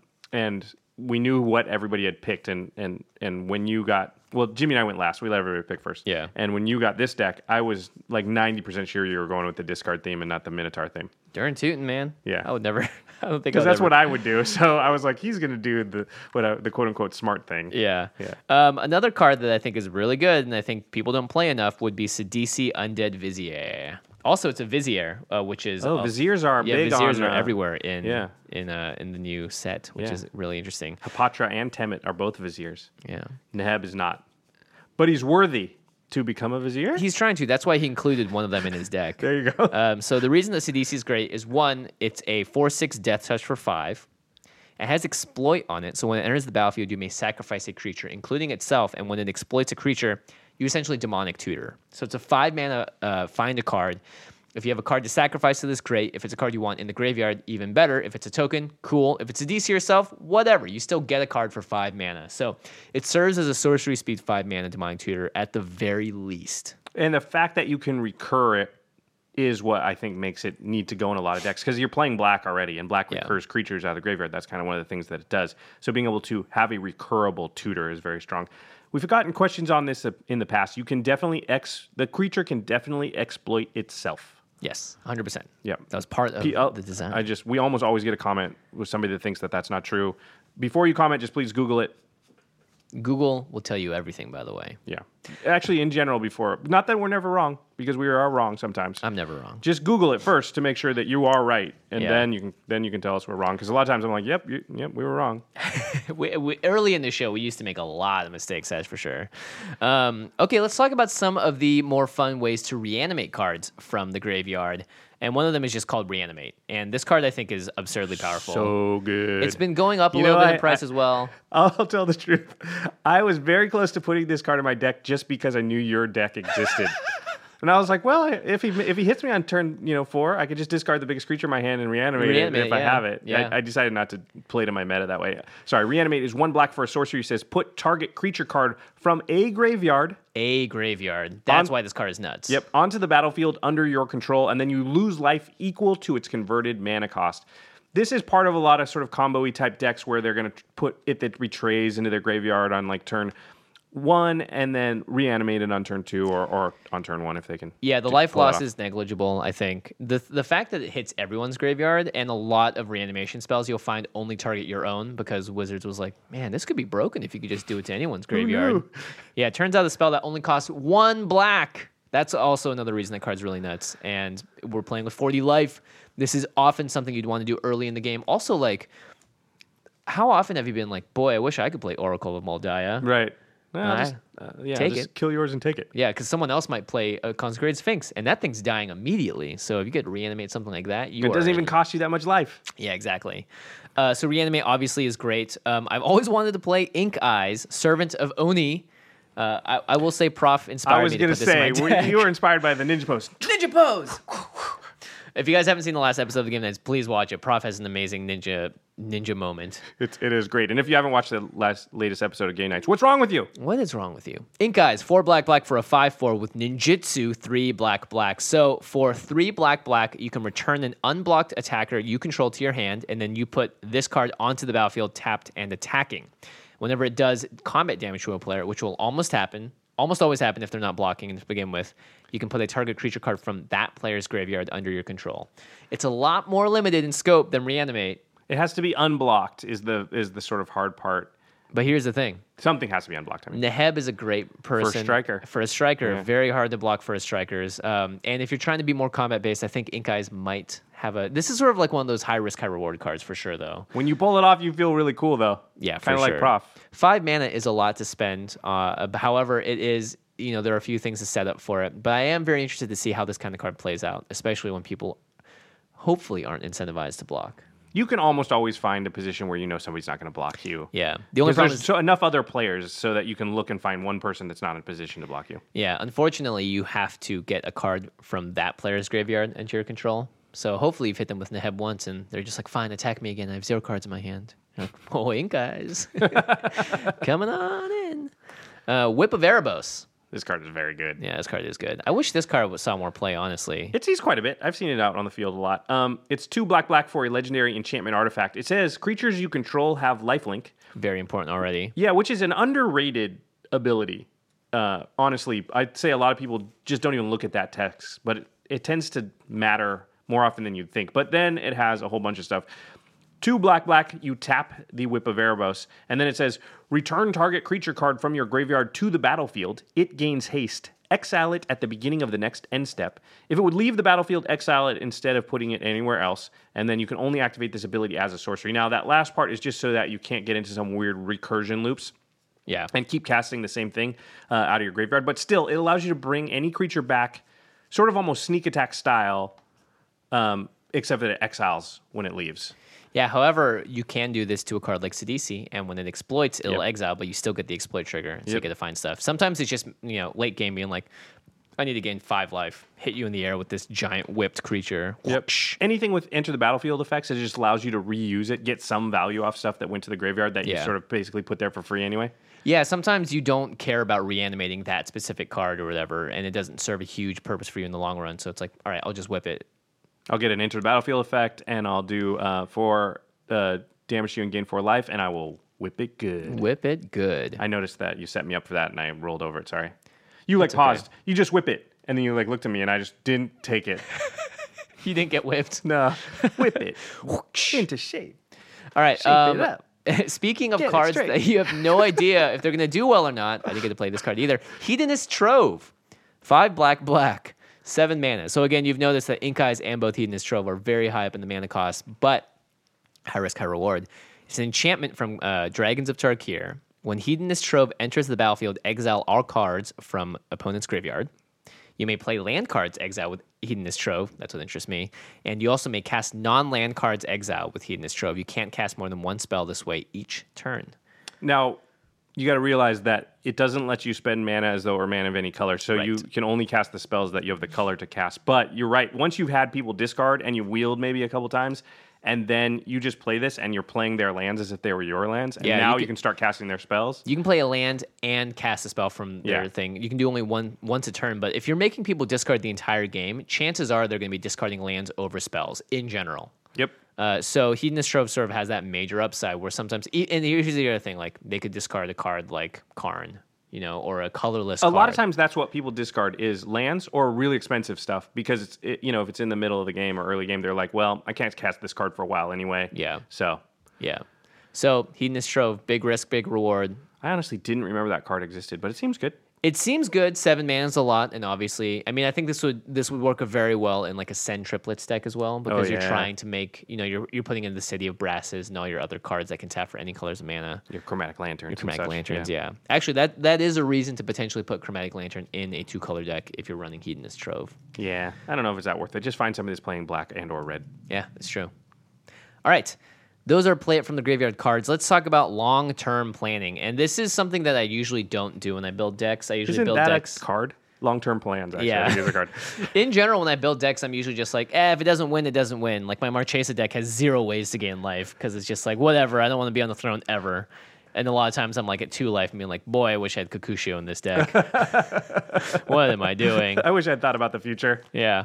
S1: and we knew what everybody had picked. And when you got, well, Jimmy and I went last. We let everybody pick first.
S3: Yeah.
S1: And when you got this deck, I was like 90% sure you were going with the discard theme and not the Minotaur theme.
S3: Darn tootin', man.
S1: Yeah.
S3: I would never. I don't think
S1: Because that's what I would do. So I was like, he's going to do the quote unquote smart thing.
S3: Yeah.
S1: Yeah.
S3: Another card that I think is really good, and I think people don't play enough, would be Sidisi Undead Vizier. Also, it's a Vizier, which is
S1: Viziers are big
S3: Viziers
S1: on,
S3: are everywhere in the new set, which
S1: Yeah.
S3: is really interesting.
S1: Hapatra and Temet are both Viziers.
S3: Yeah.
S1: Neheb is not. But he's worthy to become a Vizier?
S3: He's trying to. That's why he included one of them in his deck.
S1: There you go.
S3: So the reason that Sidisi is great is, one, it's a 4/6 Death Touch for 5. It has Exploit on it, so when it enters the battlefield, you may sacrifice a creature, including itself, and when it exploits a creature, you essentially Demonic Tutor. So it's a 5-mana find a card. If you have a card to sacrifice to this, great. If it's a card you want in the graveyard, even better. If it's a token, cool. If it's a DC yourself, whatever. You still get a card for 5 mana. So it serves as a sorcery speed 5 mana Demonic Tutor at the very least.
S1: And the fact that you can recur it is what I think makes it need to go in a lot of decks, because you're playing black already, and black recurs creatures out of the graveyard. That's kind of one of the things that it does. So being able to have a recurable tutor is very strong. We've gotten questions on this in the past. You can definitely the creature can definitely exploit itself.
S3: Yes, 100%.
S1: Yeah,
S3: that was part of the design.
S1: We almost always get a comment with somebody that thinks that that's not true. Before you comment, just please Google it.
S3: Google will tell you everything, by the way.
S1: Yeah. Actually, in general, not that we're never wrong, because we are wrong sometimes.
S3: I'm never wrong.
S1: Just Google it first to make sure that you are right, and then you can tell us we're wrong. Because a lot of times I'm like, yep, we were wrong.
S3: we early in the show, we used to make a lot of mistakes, that's for sure. Okay, let's talk about some of the more fun ways to reanimate cards from the graveyard. And one of them is just called Reanimate. And this card, I think, is absurdly powerful.
S1: So good.
S3: It's been going up a little bit in price as well.
S1: I'll tell the truth. I was very close to putting this card in my deck just because I knew your deck existed. And I was like, well, if he hits me on turn 4, I could just discard the biggest creature in my hand and reanimate it if I have it.
S3: Yeah.
S1: I decided not to play to my meta that way. Sorry, reanimate is 1 black for a sorcery. It says put target creature card from a graveyard.
S3: A graveyard. That's why this card is nuts.
S1: Yep, onto the battlefield under your control, and then you lose life equal to its converted mana cost. This is part of a lot of sort of combo-y type decks where they're going to put it that betrays into their graveyard on like turn 1 and then reanimate it on turn 2 or on turn 1 if they can.
S3: Yeah, the life loss is negligible, I think. The fact that it hits everyone's graveyard and a lot of reanimation spells you'll find only target your own because Wizards was like, man, this could be broken if you could just do it to anyone's graveyard. Yeah, it turns out the spell that only costs 1 black. That's also another reason that card's really nuts. And we're playing with 40 life. This is often something you'd want to do early in the game. Also, like, how often have you been like, boy, I wish I could play Oracle of Moldiah?
S1: Right.
S3: Take
S1: just
S3: it.
S1: kill yours and take it.
S3: Yeah, because someone else might play a Consecrated Sphinx, and that thing's dying immediately. So if you could reanimate something like that,
S1: It doesn't even cost you that much life.
S3: Yeah, exactly. So reanimate obviously is great. I've always wanted to play Ink Eyes, Servant of Oni. I will say Prof inspired me to put this in my deck.
S1: You were inspired by the Ninja Pose.
S3: Ninja Pose! If you guys haven't seen the last episode of the Game Nights, please watch it. Prof has an amazing ninja moment.
S1: It is great. And if you haven't watched the latest episode of Game Nights, what's wrong with you?
S3: What is wrong with you? Ink Eyes, 4 black for a 5/4 with Ninjutsu, 3 black. So for 3 black, you can return an unblocked attacker you control to your hand, and then you put this card onto the battlefield tapped and attacking. Whenever it does combat damage to a player, which will almost always happen if they're not blocking to begin with, you can put a target creature card from that player's graveyard under your control. It's a lot more limited in scope than Reanimate.
S1: It has to be unblocked is the sort of hard part.
S3: But here's the thing.
S1: Something has to be unblocked.
S3: Neheb is a great person. For a striker.
S1: Yeah.
S3: Very hard to block for a strikers. And if you're trying to be more combat-based, I think Ink Eyes might have a... This is sort of like one of those high-risk, high-reward cards for sure, though.
S1: When you pull it off, you feel really cool, though.
S3: Yeah, for
S1: Kind of
S3: sure.
S1: like Prof.
S3: 5 mana is a lot to spend. However, it is... there are a few things to set up for it. But I am very interested to see how this kind of card plays out, especially when people hopefully aren't incentivized to block.
S1: You can almost always find a position where you know somebody's not going to block you.
S3: Yeah. The only problem is
S1: enough other players so that you can look and find one person that's not in a position to block you.
S3: Yeah, unfortunately, you have to get a card from that player's graveyard into your control. So hopefully you've hit them with Neheb once, and they're just like, fine, attack me again. I have 0 cards in my hand. You're like, oh, Ink Eyes. Coming on in. Whip of Erebos.
S1: This card is very good.
S3: Yeah, this card is good. I wish this card saw more play, honestly.
S1: It sees quite a bit. I've seen it out on the field a lot. It's 2 black for a legendary enchantment artifact. It says creatures you control have lifelink.
S3: Very important already.
S1: Yeah, which is an underrated ability. Honestly, I'd say a lot of people just don't even look at that text, but it tends to matter more often than you'd think. But then it has a whole bunch of stuff. 2 black, you tap the Whip of Erebos, and then it says, return target creature card from your graveyard to the battlefield. It gains haste. Exile it at the beginning of the next end step. If it would leave the battlefield, exile it instead of putting it anywhere else, and then you can only activate this ability as a sorcery. Now, that last part is just so that you can't get into some weird recursion loops.
S3: Yeah.
S1: And keep casting the same thing out of your graveyard. But still, it allows you to bring any creature back, sort of almost sneak attack style, except that it exiles when it leaves.
S3: Yeah, however, you can do this to a card like Sidisi, and when it exploits, it'll exile, but you still get the exploit trigger, so you get to find stuff. Sometimes it's just, late game being like, I need to gain 5 life, hit you in the air with this giant whipped creature.
S1: Yep. Anything with enter the battlefield effects, it just allows you to reuse it, get some value off stuff that went to the graveyard that you sort of basically put there for free anyway.
S3: Yeah, sometimes you don't care about reanimating that specific card or whatever, and it doesn't serve a huge purpose for you in the long run, so it's like, all right, I'll just whip it.
S1: I'll get an enter the battlefield effect, and I'll do 4 damage to you and gain 4 life, and I will whip it good.
S3: Whip it good.
S1: I noticed that you set me up for that, and I rolled over it. Sorry. You paused. Okay. You just whip it, and then you looked at me, and I just didn't take it.
S3: You didn't get whipped?
S1: No. Whip it into shape.
S3: All right.
S1: Shape it up.
S3: Speaking of cards that you have no idea if they're going to do well or not, I didn't get to play this card either. Hedonist Trove. 5 black. 7 mana. So again, you've noticed that Ink Eyes and both Hedonist Trove are very high up in the mana cost, but high risk, high reward. It's an enchantment from Dragons of Tarkir. When Hedonist Trove enters the battlefield, exile all cards from opponent's graveyard. You may play land cards exile with Hedonist Trove. That's what interests me. And you also may cast non-land cards exile with Hedonist Trove. You can't cast more than 1 spell this way each turn.
S1: Now, you got to realize that it doesn't let you spend mana as though it were mana of any color. So you can only cast the spells that you have the color to cast. But you're right. Once you've had people discard and you wield maybe a couple times, and then you just play this and you're playing their lands as if they were your lands. And now you can start casting their spells.
S3: You can play a land and cast a spell from their thing. You can do only once a turn. But if you're making people discard the entire game, chances are they're going to be discarding lands over spells in general.
S1: Yep.
S3: So Hedonist Trove sort of has that major upside where sometimes, and here's the other thing, like they could discard a card like Karn, or a colorless card.
S1: A lot of times that's what people discard is lands or really expensive stuff because if it's in the middle of the game or early game, they're like, well, I can't cast this card for a while anyway.
S3: Yeah.
S1: So
S3: Hedonist Trove, big risk, big reward.
S1: I honestly didn't remember that card existed, but it seems good.
S3: It seems good. 7 mana is a lot, and obviously, I mean, I think this would work very well in like a Send Triplets deck as well because you're trying to make, you're putting in the City of Brasses and all your other cards that can tap for any colors of mana.
S1: Your Chromatic Lanterns.
S3: Yeah. Actually, that is a reason to potentially put Chromatic Lantern in a 2-color deck if you're running Hedonist Trove.
S1: Yeah, I don't know if it's that worth it. Just find somebody that's playing black and or red.
S3: Yeah, that's true. All right. Those are play it from the graveyard cards. Let's talk about long-term planning. And this is something that I usually don't do when I build decks. I usually build decks.
S1: A card? Long-term plans, actually.
S3: Yeah.
S1: I think is a card.
S3: In general, when I build decks, I'm usually just like, if it doesn't win, it doesn't win. Like my Marchesa deck has 0 ways to gain life because it's just like, whatever, I don't want to be on the throne ever. And a lot of times I'm like at 2 life and being like, boy, I wish I had Kakushio in this deck. What am I doing?
S1: I wish I'd thought about the future.
S3: Yeah.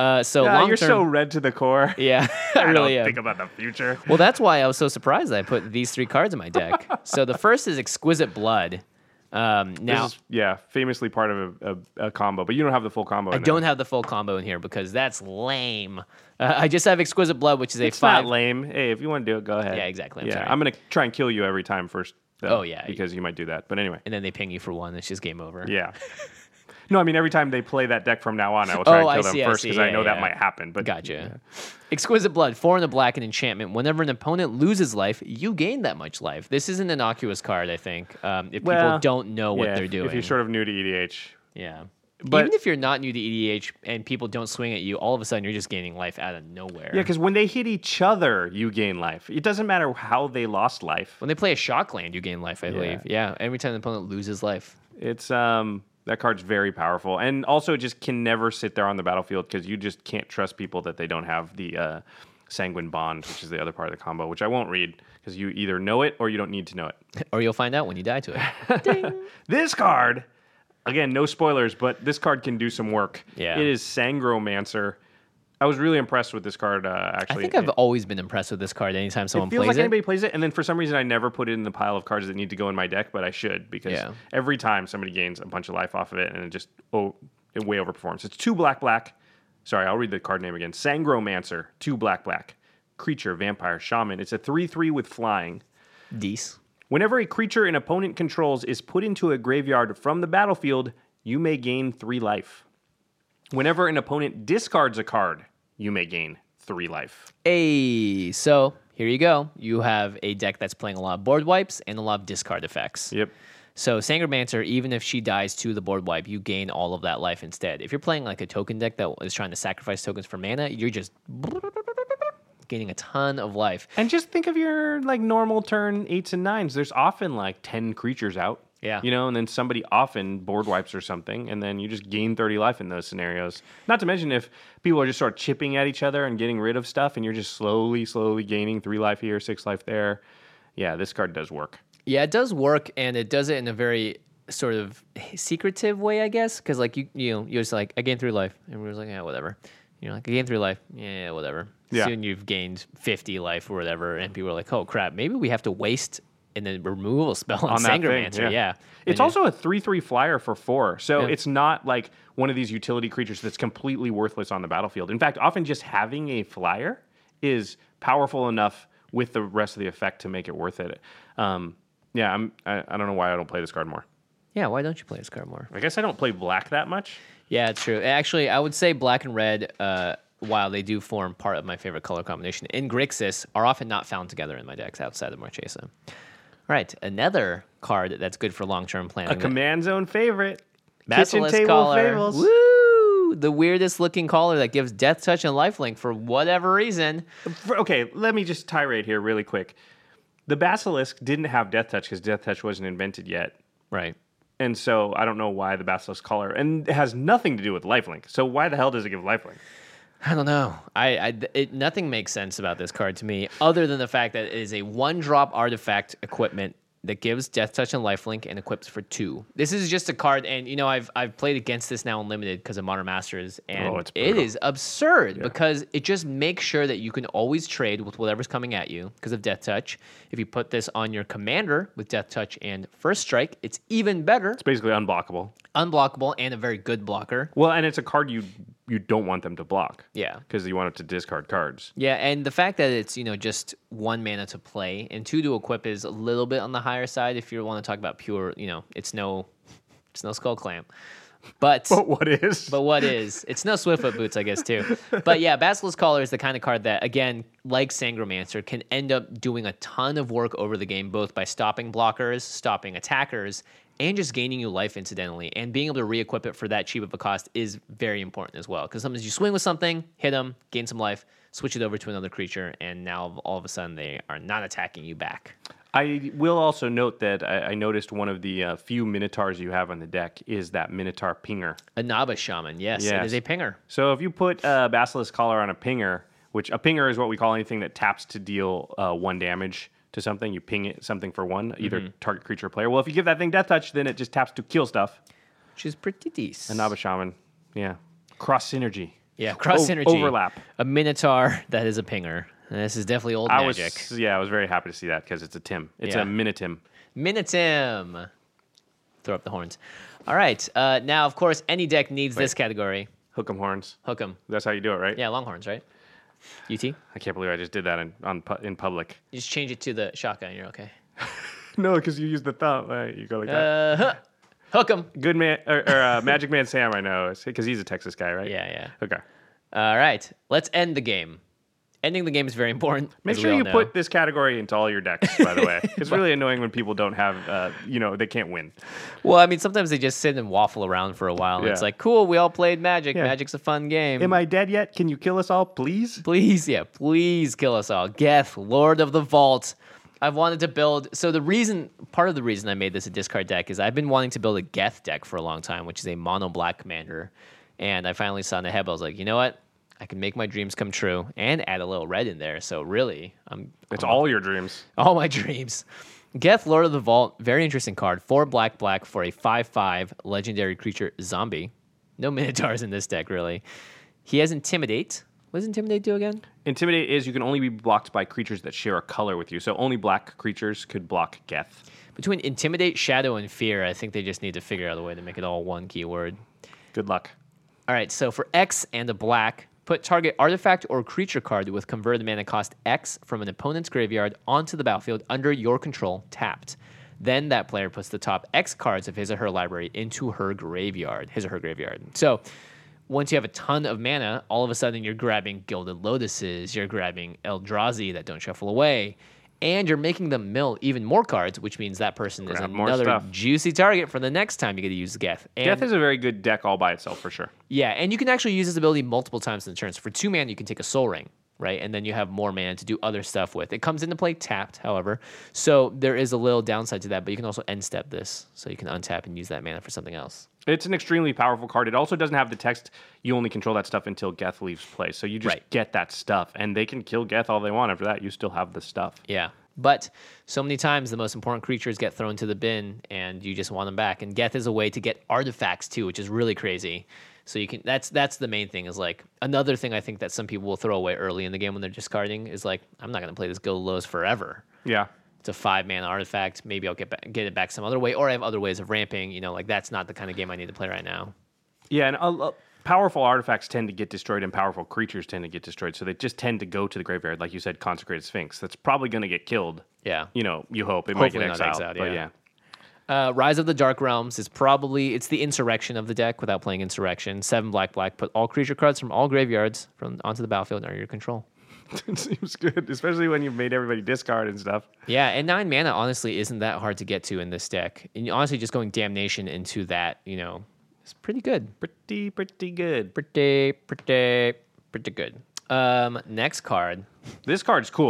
S3: So
S1: you're so red to the core.
S3: Yeah, I really
S1: don't
S3: am.
S1: think about the future.
S3: Well, that's why I was so surprised that I put these 3 cards in my deck. So the first is Exquisite Blood. Now,
S1: this is, famously part of a combo, but you don't have the full combo.
S3: I don't have the full combo in here because that's lame. I just have Exquisite Blood, which is
S1: it's
S3: a 5.
S1: Not lame. Hey, if you want to do it, go ahead.
S3: Yeah, exactly.
S1: I'm going to try and kill you every time first. Though,
S3: oh, yeah.
S1: Because you might do that. But anyway.
S3: And then they ping you for 1. It's just game over.
S1: Yeah. No, I mean, every time they play that deck from now on, I will try and kill them first because I know that might happen. But
S3: Gotcha.
S1: Yeah.
S3: Exquisite Blood, 4 in the black, and enchantment. Whenever an opponent loses life, you gain that much life. This is an innocuous card, I think, if people don't know what they're doing.
S1: If you're sort of new to EDH.
S3: Yeah.
S1: But
S3: even if you're not new to EDH and people don't swing at you, all of a sudden you're just gaining life out of nowhere.
S1: Yeah, because when they hit each other, you gain life. It doesn't matter how they lost life.
S3: When they play a shock land, you gain life, I believe. Yeah, every time the opponent loses life.
S1: It's that card's very powerful. And also it just can never sit there on the battlefield because you just can't trust people that they don't have the Sanguine Bond, which is the other part of the combo, which I won't read because you either know it or you don't need to know it.
S3: Or you'll find out when you die to it. Ding!
S1: This card... Again, no spoilers, but this card can do some work.
S3: Yeah.
S1: It is Sangromancer. I was really impressed with this card, actually.
S3: I think I've always been impressed with this card anytime someone plays it.
S1: It feels like anybody plays it, and then for some reason I never put it in the pile of cards that need to go in my deck, but I should, because every time somebody gains a bunch of life off of it, and it just, it way overperforms. It's 2 black. Sorry, I'll read the card name again. Sangromancer, 2 black. Creature, vampire, shaman. It's a 3/3 with flying.
S3: Dece.
S1: Whenever a creature an opponent controls is put into a graveyard from the battlefield, you may gain 3 life. Whenever an opponent discards a card, you may gain 3 life.
S3: Hey, so here you go. You have a deck that's playing a lot of board wipes and a lot of discard effects.
S1: Yep.
S3: So Sangromancer, even if she dies to the board wipe, you gain all of that life instead. If you're playing like a token deck that is trying to sacrifice tokens for mana, you're just gaining a ton of life.
S1: And just think of your like normal turn 8s and 9s. There's often like 10 creatures out.
S3: Yeah.
S1: And then somebody often board wipes or something, and then you just gain 30 life in those scenarios. Not to mention if people are just sort of chipping at each other and getting rid of stuff, and you're just slowly gaining 3 life here, 6 life there. Yeah, this card does work.
S3: Yeah, it does work, and it does it in a very sort of secretive way, I guess, because like you're just like, I gained 3 life, and everyone's like, yeah, whatever. You're like, I gained 3 life, yeah, whatever.
S1: Yeah.
S3: Soon you've gained 50 life or whatever, and people are like, oh crap, maybe we have to waste in the removal spell on Sangromancer. Yeah.
S1: It's also a 3/3 flyer for 4. So it's not like one of these utility creatures that's completely worthless on the battlefield. In fact, often just having a flyer is powerful enough with the rest of the effect to make it worth it. I don't know why I don't play this card more.
S3: Yeah, why don't you play this card more?
S1: I guess I don't play black that much.
S3: Yeah, it's true. Actually, I would say black and red, while they do form part of my favorite color combination in Grixis, are often not found together in my decks outside of Marchesa. All right, another card that's good for long-term planning.
S1: A command zone favorite.
S3: Basilisk
S1: Kitchen Table
S3: Caller.
S1: Fables.
S3: Woo! The weirdest looking caller that gives Death Touch and Lifelink for whatever reason.
S1: Okay, let me just tirade here really quick. The Basilisk didn't have Death Touch because Death Touch wasn't invented yet.
S3: Right.
S1: And so I don't know why the Basilisk Collar, and it has nothing to do with lifelink. So why the hell does it give lifelink?
S3: I don't know. Nothing makes sense about this card to me, other than the fact that it is a 1-drop artifact equipment that gives Death Touch and Lifelink and equips for 2. This is just a card, and I've played against this now in Limited because of Modern Masters, and
S1: it's
S3: it
S1: brutal.
S3: is absurd because it just makes sure that you can always trade with whatever's coming at you because of Death Touch. If you put this on your commander with Death Touch and First Strike, it's even better.
S1: It's basically unblockable.
S3: Unblockable and a very good blocker.
S1: Well, and it's a card you don't want them to block.
S3: Yeah.
S1: Because you want it to discard cards.
S3: Yeah, and the fact that it's, just 1 mana to play and 2 to equip is a little bit on the higher side if you want to talk about pure, it's no Skull Clamp. But
S1: what is?
S3: But what is? It's no Swiftfoot Boots, I guess, too. But yeah, Basilisk Collar is the kind of card that, again, like Sangromancer, can end up doing a ton of work over the game, both by stopping blockers, stopping attackers, and just gaining you life incidentally. And being able to re-equip it for that cheap of a cost is very important as well. Because sometimes you swing with something, hit them, gain some life, switch it over to another creature, and now all of a sudden they are not attacking you back.
S1: I will also note that I noticed one of the few Minotaurs you have on the deck is that Minotaur Pinger.
S3: A Naba Shaman, yes, it is a pinger.
S1: So if you put a Basilisk Collar on a Pinger, which a Pinger is what we call anything that taps to deal 1 damage to something, you ping it something for 1, either target creature or player. Well, if you give that thing Death Touch, then it just taps to kill stuff.
S3: Which is pretty decent.
S1: A Naba Shaman, yeah. Cross synergy.
S3: Yeah, cross synergy.
S1: Overlap.
S3: A Minotaur that is a pinger. And this is definitely old magic.
S1: I was very happy to see that because it's a Tim. It's a Minitim.
S3: Minitim. Throw up the horns. All right. Now, of course, any deck needs this category.
S1: Hook 'em horns.
S3: Hook 'em.
S1: That's how you do it, right?
S3: Yeah, Longhorns, right? UT?
S1: I can't believe I just did that in public.
S3: You just change it to the shotgun. You're okay.
S1: No, because you use the thumb. Right? You go like that.
S3: Hook 'em.
S1: Good man, or Magic Man Sam, I know, because he's a Texas guy, right?
S3: Yeah.
S1: Okay.
S3: All right. Let's end the game. Ending the game is very important.
S1: Make sure you put this category into all your decks, by the way. It's really annoying when people don't have, they can't win.
S3: Well, I mean, sometimes they just sit and waffle around for a while. And It's like, cool, we all played Magic.
S1: Yeah.
S3: Magic's a fun game.
S1: Am I dead yet? Can you kill us all, please?
S3: Please kill us all. Geth, Lord of the Vault. I've wanted to build. So part of the reason I made this a discard deck is I've been wanting to build a Geth deck for a long time, which is a mono black commander. And I finally saw Neheb. I was like, you know what? I can make my dreams come true and add a little red in there. So really,
S1: It's all your dreams.
S3: all my dreams. Geth, Lord of the Vault, very interesting card. 4 black for a 5/5 legendary creature zombie. No Minotaurs in this deck, really. He has Intimidate. What does Intimidate do again?
S1: Intimidate is you can only be blocked by creatures that share a color with you. So only black creatures could block Geth.
S3: Between Intimidate, Shadow, and Fear, I think they just need to figure out a way to make it all one keyword.
S1: Good luck.
S3: All right, so for X and a black, put target artifact or creature card with converted mana cost X from an opponent's graveyard onto the battlefield under your control, tapped. Then that player puts the top X cards of his or her library into her graveyard, So once you have a ton of mana, all of a sudden you're grabbing Gilded Lotuses, you're grabbing Eldrazi that don't shuffle away, and you're making them mill even more cards, which means that person is
S1: Grab more
S3: another
S1: stuff.
S3: juicy target for the next time you get to use Geth. And
S1: Geth is a very good deck all by itself, for sure.
S3: yeah, and you can actually use this ability multiple times in the turn. So for 2 mana, you can take a Soul Ring, right? And then you have more mana to do other stuff with. It comes into play tapped, however. So there is a little downside to that, but you can also end step this. So you can untap and use that mana for something else.
S1: It's an extremely powerful card. It also doesn't have the text, you only control that stuff until Geth leaves play. So you just get that stuff, and they can kill Geth all they want. After that, you still have the stuff.
S3: Yeah. But so many times the most important creatures get thrown to the bin and you just want them back. And Geth is a way to get artifacts too, which is really crazy. So you can that's the main thing is like another thing I think that some people will throw away early in the game when they're discarding is like, I'm not going to play this Gilded Lotus forever.
S1: Yeah.
S3: It's a 5-mana artifact. Maybe I'll get it back some other way, or I have other ways of ramping. Like that's not the kind of game I need to play right now.
S1: Yeah, and powerful artifacts tend to get destroyed, and powerful creatures tend to get destroyed. So they just tend to go to the graveyard, like you said, Consecrated Sphinx. That's probably going to get killed.
S3: Yeah.
S1: You hope it
S3: Hopefully
S1: might
S3: not
S1: get exiled. But yeah.
S3: Rise of the Dark Realms is it's the Insurrection of the deck without playing Insurrection. 7 black, put all creature cards from all graveyards onto the battlefield under your control.
S1: It seems good, especially when you've made everybody discard and stuff.
S3: Yeah, and 9 mana honestly isn't that hard to get to in this deck. And honestly, just going Damnation into that, it's pretty good.
S1: Pretty good.
S3: Pretty good. Next card.
S1: This card's cool.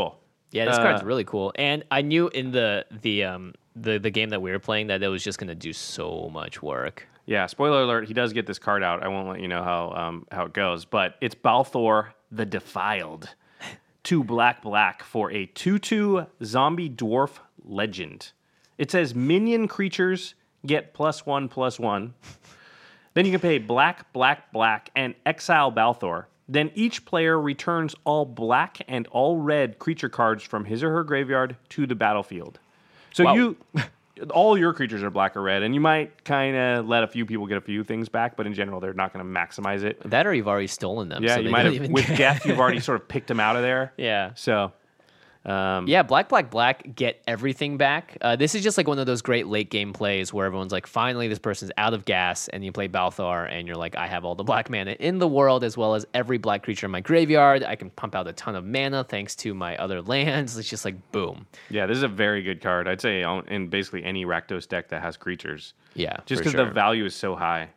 S3: Yeah, this card's really cool. And I knew in the game that we were playing that it was just going to do so much work.
S1: Yeah, spoiler alert, he does get this card out. I won't let you know how it goes. But it's Balthor the Defiled. 2 black for a 2/2 zombie dwarf legend. It says minion creatures get +1/+1. Then you can pay black, and exile Balthor. Then each player returns all black and all red creature cards from his or her graveyard to the battlefield. So
S3: Wow.
S1: all your creatures are black or red, and you might kind of let a few people get a few things back, but in general, they're not going to maximize it.
S3: That or you've already stolen them.
S1: Yeah,
S3: so
S1: you
S3: they
S1: might
S3: don't
S1: have.
S3: even
S1: With
S3: care.
S1: Death, you've already sort of picked them out of there.
S3: Yeah.
S1: So,
S3: Yeah, black, get everything back. This is just like one of those great late game plays where everyone's like, finally, this person's out of gas, and you play Balthor, and you're like, I have all the black mana in the world, as well as every black creature in my graveyard. I can pump out a ton of mana thanks to my other lands. It's just like, boom.
S1: yeah, this is a very good card. I'd say in basically any Rakdos deck that has creatures.
S3: Yeah,
S1: Just
S3: for
S1: because
S3: sure.
S1: the value is so high.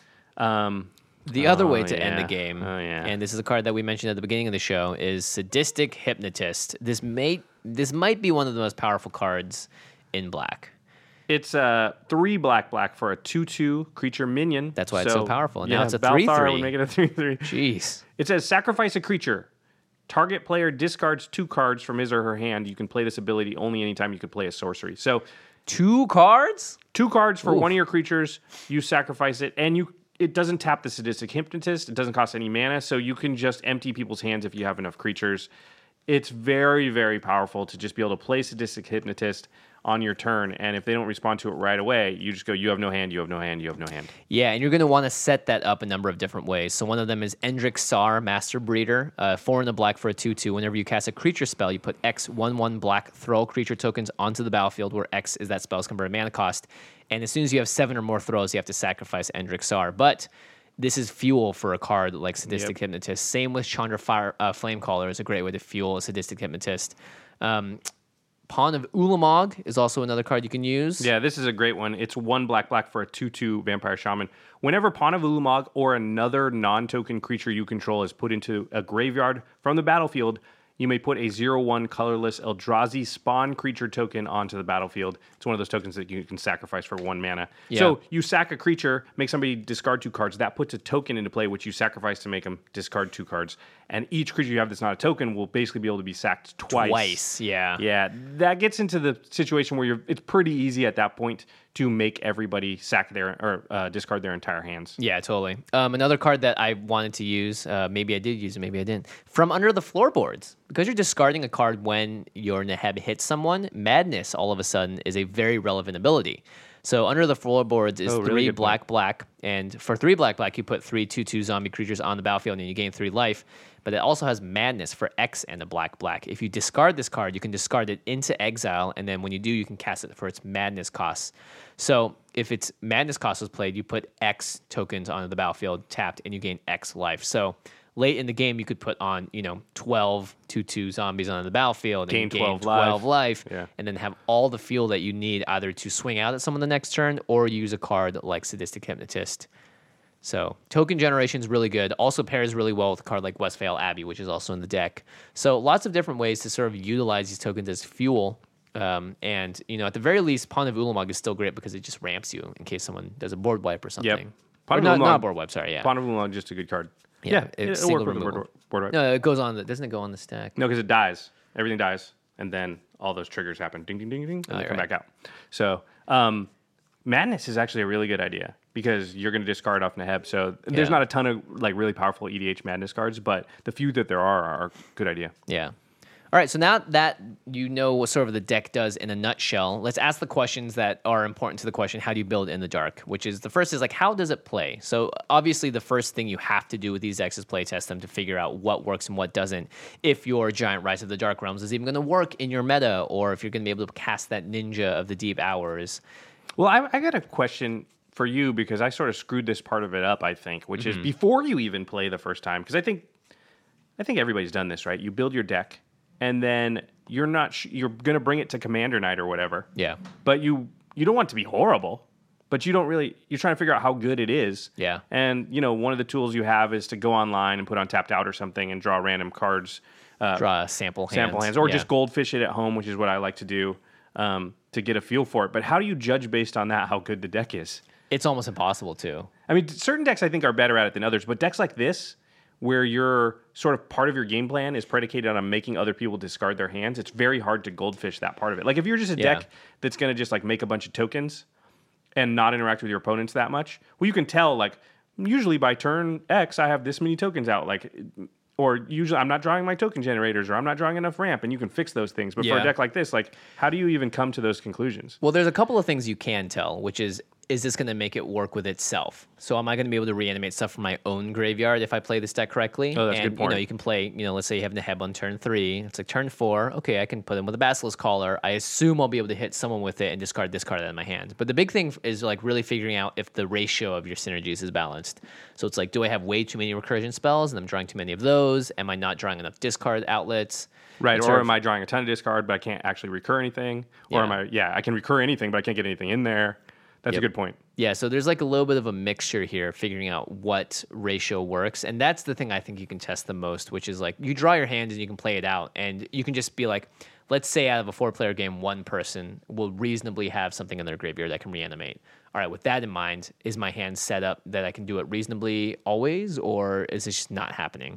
S3: The other way to end
S1: yeah.
S3: the game,
S1: Oh, yeah.
S3: and this is a card that we mentioned at the beginning of the show, is Sadistic Hypnotist. This might be one of the most powerful cards in black.
S1: It's 3 black for a 2/2 creature minion.
S3: That's why it's so powerful. And now it's a
S1: Balthor
S3: 3/3.
S1: would make it a 3/3.
S3: Jeez.
S1: It says sacrifice a creature. Target player discards 2 cards from his or her hand. You can play this ability only anytime you could play a sorcery. So
S3: 2 cards?
S1: 2 cards for
S3: Oof.
S1: one of your creatures. You sacrifice it, and it doesn't tap the Sadistic Hypnotist. It doesn't cost any mana, so you can just empty people's hands if you have enough creatures. It's very, very powerful to just be able to play Sadistic Hypnotist on your turn, and if they don't respond to it right away, you just go, you have no hand, you have no hand, you have no hand.
S3: Yeah, and you're going to want to set that up a number of different ways. So one of them is Endrick Sar, Master Breeder, 4 in the black for a 2/2. Whenever you cast a creature spell, you put X 1/1 black, throw all creature tokens onto the battlefield, where X is that spell's converted mana cost. And as soon as you have 7 or more throws, you have to sacrifice Endrick Sar. But this is fuel for a card like Sadistic Hypnotist. Same with Chandra Flamecaller is a great way to fuel a Sadistic Hypnotist. Pawn of Ulamog is also another card you can use.
S1: Yeah, this is a great one. It's 1 black for a 2/2 Vampire Shaman. Whenever Pawn of Ulamog or another non-token creature you control is put into a graveyard from the battlefield, you may put a 0/1 colorless Eldrazi spawn creature token onto the battlefield. It's one of those tokens that you can sacrifice for 1 mana.
S3: Yeah.
S1: So you sack a creature, make somebody discard 2 cards. That puts a token into play, which you sacrifice to make them discard 2 cards. And each creature you have that's not a token will basically be able to be sacked twice.
S3: Yeah.
S1: Yeah, that gets into the situation where it's pretty easy at that point to make everybody sack their or discard their entire hands.
S3: Yeah, totally. Another card that I wanted to use, maybe I did use it, maybe I didn't. From Under the Floorboards. Because you're discarding a card when your Neheb hits someone, Madness all of a sudden is a very relevant ability. So Under the Floorboards is
S1: really
S3: 3
S1: good point.
S3: black, and for 3 black, you put 3 2/2 zombie creatures on the battlefield and you gain 3 life. But it also has Madness for X and a black. If you discard this card, you can discard it into exile, and then when you do, you can cast it for its Madness costs. So if its Madness cost was played, you put X tokens onto the battlefield, tapped, and you gain X life. So late in the game, you could put on 12 2/2 zombies onto the battlefield and
S1: Gain
S3: gain
S1: 12
S3: life,
S1: Yeah.
S3: and then have all the fuel that you need either to swing out at someone the next turn or use a card like Sadistic Hypnotist. So token generation is really good. Also pairs really well with a card like Westphal Abbey, which is also in the deck. So lots of different ways to sort of utilize these tokens as fuel. And at the very least, Pawn of Ulamog is still great because it just ramps you in case someone does a board wipe or something.
S1: Pawn of
S3: Not
S1: Ulamog-
S3: a board wipe, sorry. Yeah.
S1: Pawn of Ulamog is just a good card.
S3: Yeah,
S1: it'll
S3: it's single
S1: work with the
S3: removal.
S1: board wipe.
S3: No, it goes on. Doesn't it go on the stack?
S1: No, because it dies. Everything dies, and then all those triggers happen. Ding, ding, ding, ding, and they come
S3: right.
S1: back out. So Madness is actually a really good idea because you're going to discard off Neheb. So there's
S3: Yeah.
S1: not a ton of really powerful EDH Madness cards, but the few that there are a good idea.
S3: Yeah. All right, so now that you know what sort of the deck does in a nutshell, let's ask the questions that are important to the question, how do you build in the dark? Which is, the first is how does it play? So obviously the first thing you have to do with these decks is play test them to figure out what works and what doesn't. If your Giant Rise of the Dark Realms is even going to work in your meta, or if you're going to be able to cast that Ninja of the Deep Hours.
S1: Well, I got a question for you because I sort of screwed this part of it up, I think, which is before you even play the first time, because I think everybody's done this, right? You build your deck, and then you're not you're going to bring it to Commander Night or whatever.
S3: Yeah.
S1: But you don't want it to be horrible, but you don't really, you're trying to figure out how good it is.
S3: Yeah.
S1: And, one of the tools you have is to go online and put on Tapped Out or something and draw random cards
S3: draw sample hands.
S1: or
S3: Yeah.
S1: just goldfish it at home, which is what I like to do to get a feel for it. But how do you judge based on that how good the deck is?
S3: It's almost impossible to.
S1: I mean, certain decks I think are better at it than others, but decks like this, where your sort of part of your game plan is predicated on making other people discard their hands, it's very hard to goldfish that part of it. Like if you're just a deck that's going to just like make a bunch of tokens and not interact with your opponents that much, well, you can tell like usually by turn X I have this many tokens out, like. Or usually I'm not drawing my token generators, or I'm not drawing enough ramp, and you can fix those things. But for a deck like this, like, how do you even come to those conclusions?
S3: Well, there's a couple of things you can tell, which is this going to make it work with itself? So am I going to be able to reanimate stuff from my own graveyard if I play this deck correctly?
S1: Oh, that's a good point.
S3: You can play, let's say you have Neheb on turn 3. It's like turn 4. Okay, I can put him with a Basilisk Collar. I assume I'll be able to hit someone with it and discard this card out of my hand. But the big thing is like really figuring out if the ratio of your synergies is balanced. So it's like, do I have way too many recursion spells and I'm drawing too many of those? Am I not drawing enough discard outlets?
S1: Right, or am I drawing a ton of discard, but I can't actually recur anything? Or I can recur anything, but I can't get anything in there. That's a good point.
S3: Yeah, so there's like a little bit of a mixture here, figuring out what ratio works. And that's the thing I think you can test the most, which is like you draw your hand and you can play it out. And you can just be like, let's say out of a 4-player game, one person will reasonably have something in their graveyard that can reanimate. All right, with that in mind, is my hand set up that I can do it reasonably always, or is this just not happening?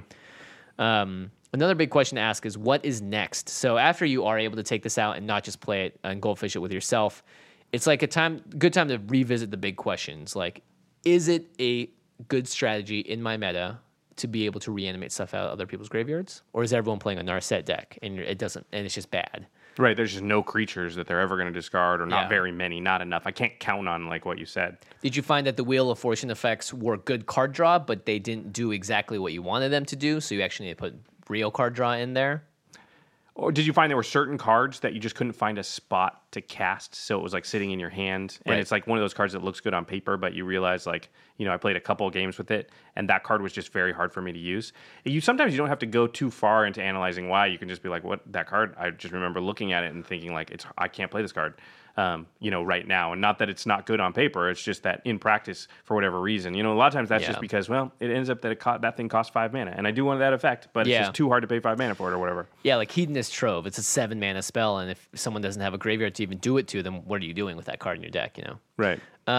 S3: Another big question to ask is what is next? So after you are able to take this out and not just play it and goldfish it with yourself, it's like good time to revisit the big questions. Like, is it a good strategy in my meta to be able to reanimate stuff out of other people's graveyards, or is everyone playing a Narset deck and it's just bad?
S1: Right, there's just no creatures that they're ever going to discard, or not very many, not enough. I can't count on like what you said.
S3: Did you find that the Wheel of Fortune effects were good card draw, but they didn't do exactly what you wanted them to do, so you actually need to put real card draw in there?
S1: Or did you find there were certain cards that you just couldn't find a spot to cast, so it was like sitting in your hand? And it's like one of those cards that looks good on paper, but you realize like, I played a couple of games with it, and that card was just very hard for me to use. Sometimes you don't have to go too far into analyzing why. You can just be like, what, that card? I just remember looking at it and thinking like, I can't play this card. Right now. And not that it's not good on paper. It's just that in practice, for whatever reason, a lot of times that's just because, it ends up that that thing costs 5 mana. And I do want that effect, but it's just too hard to pay 5 mana for it or whatever. Yeah,
S3: like Hedonist Trove. It's a 7 mana spell. And if someone doesn't have a graveyard to even do it to, then what are you doing with that card in your deck,
S1: Right.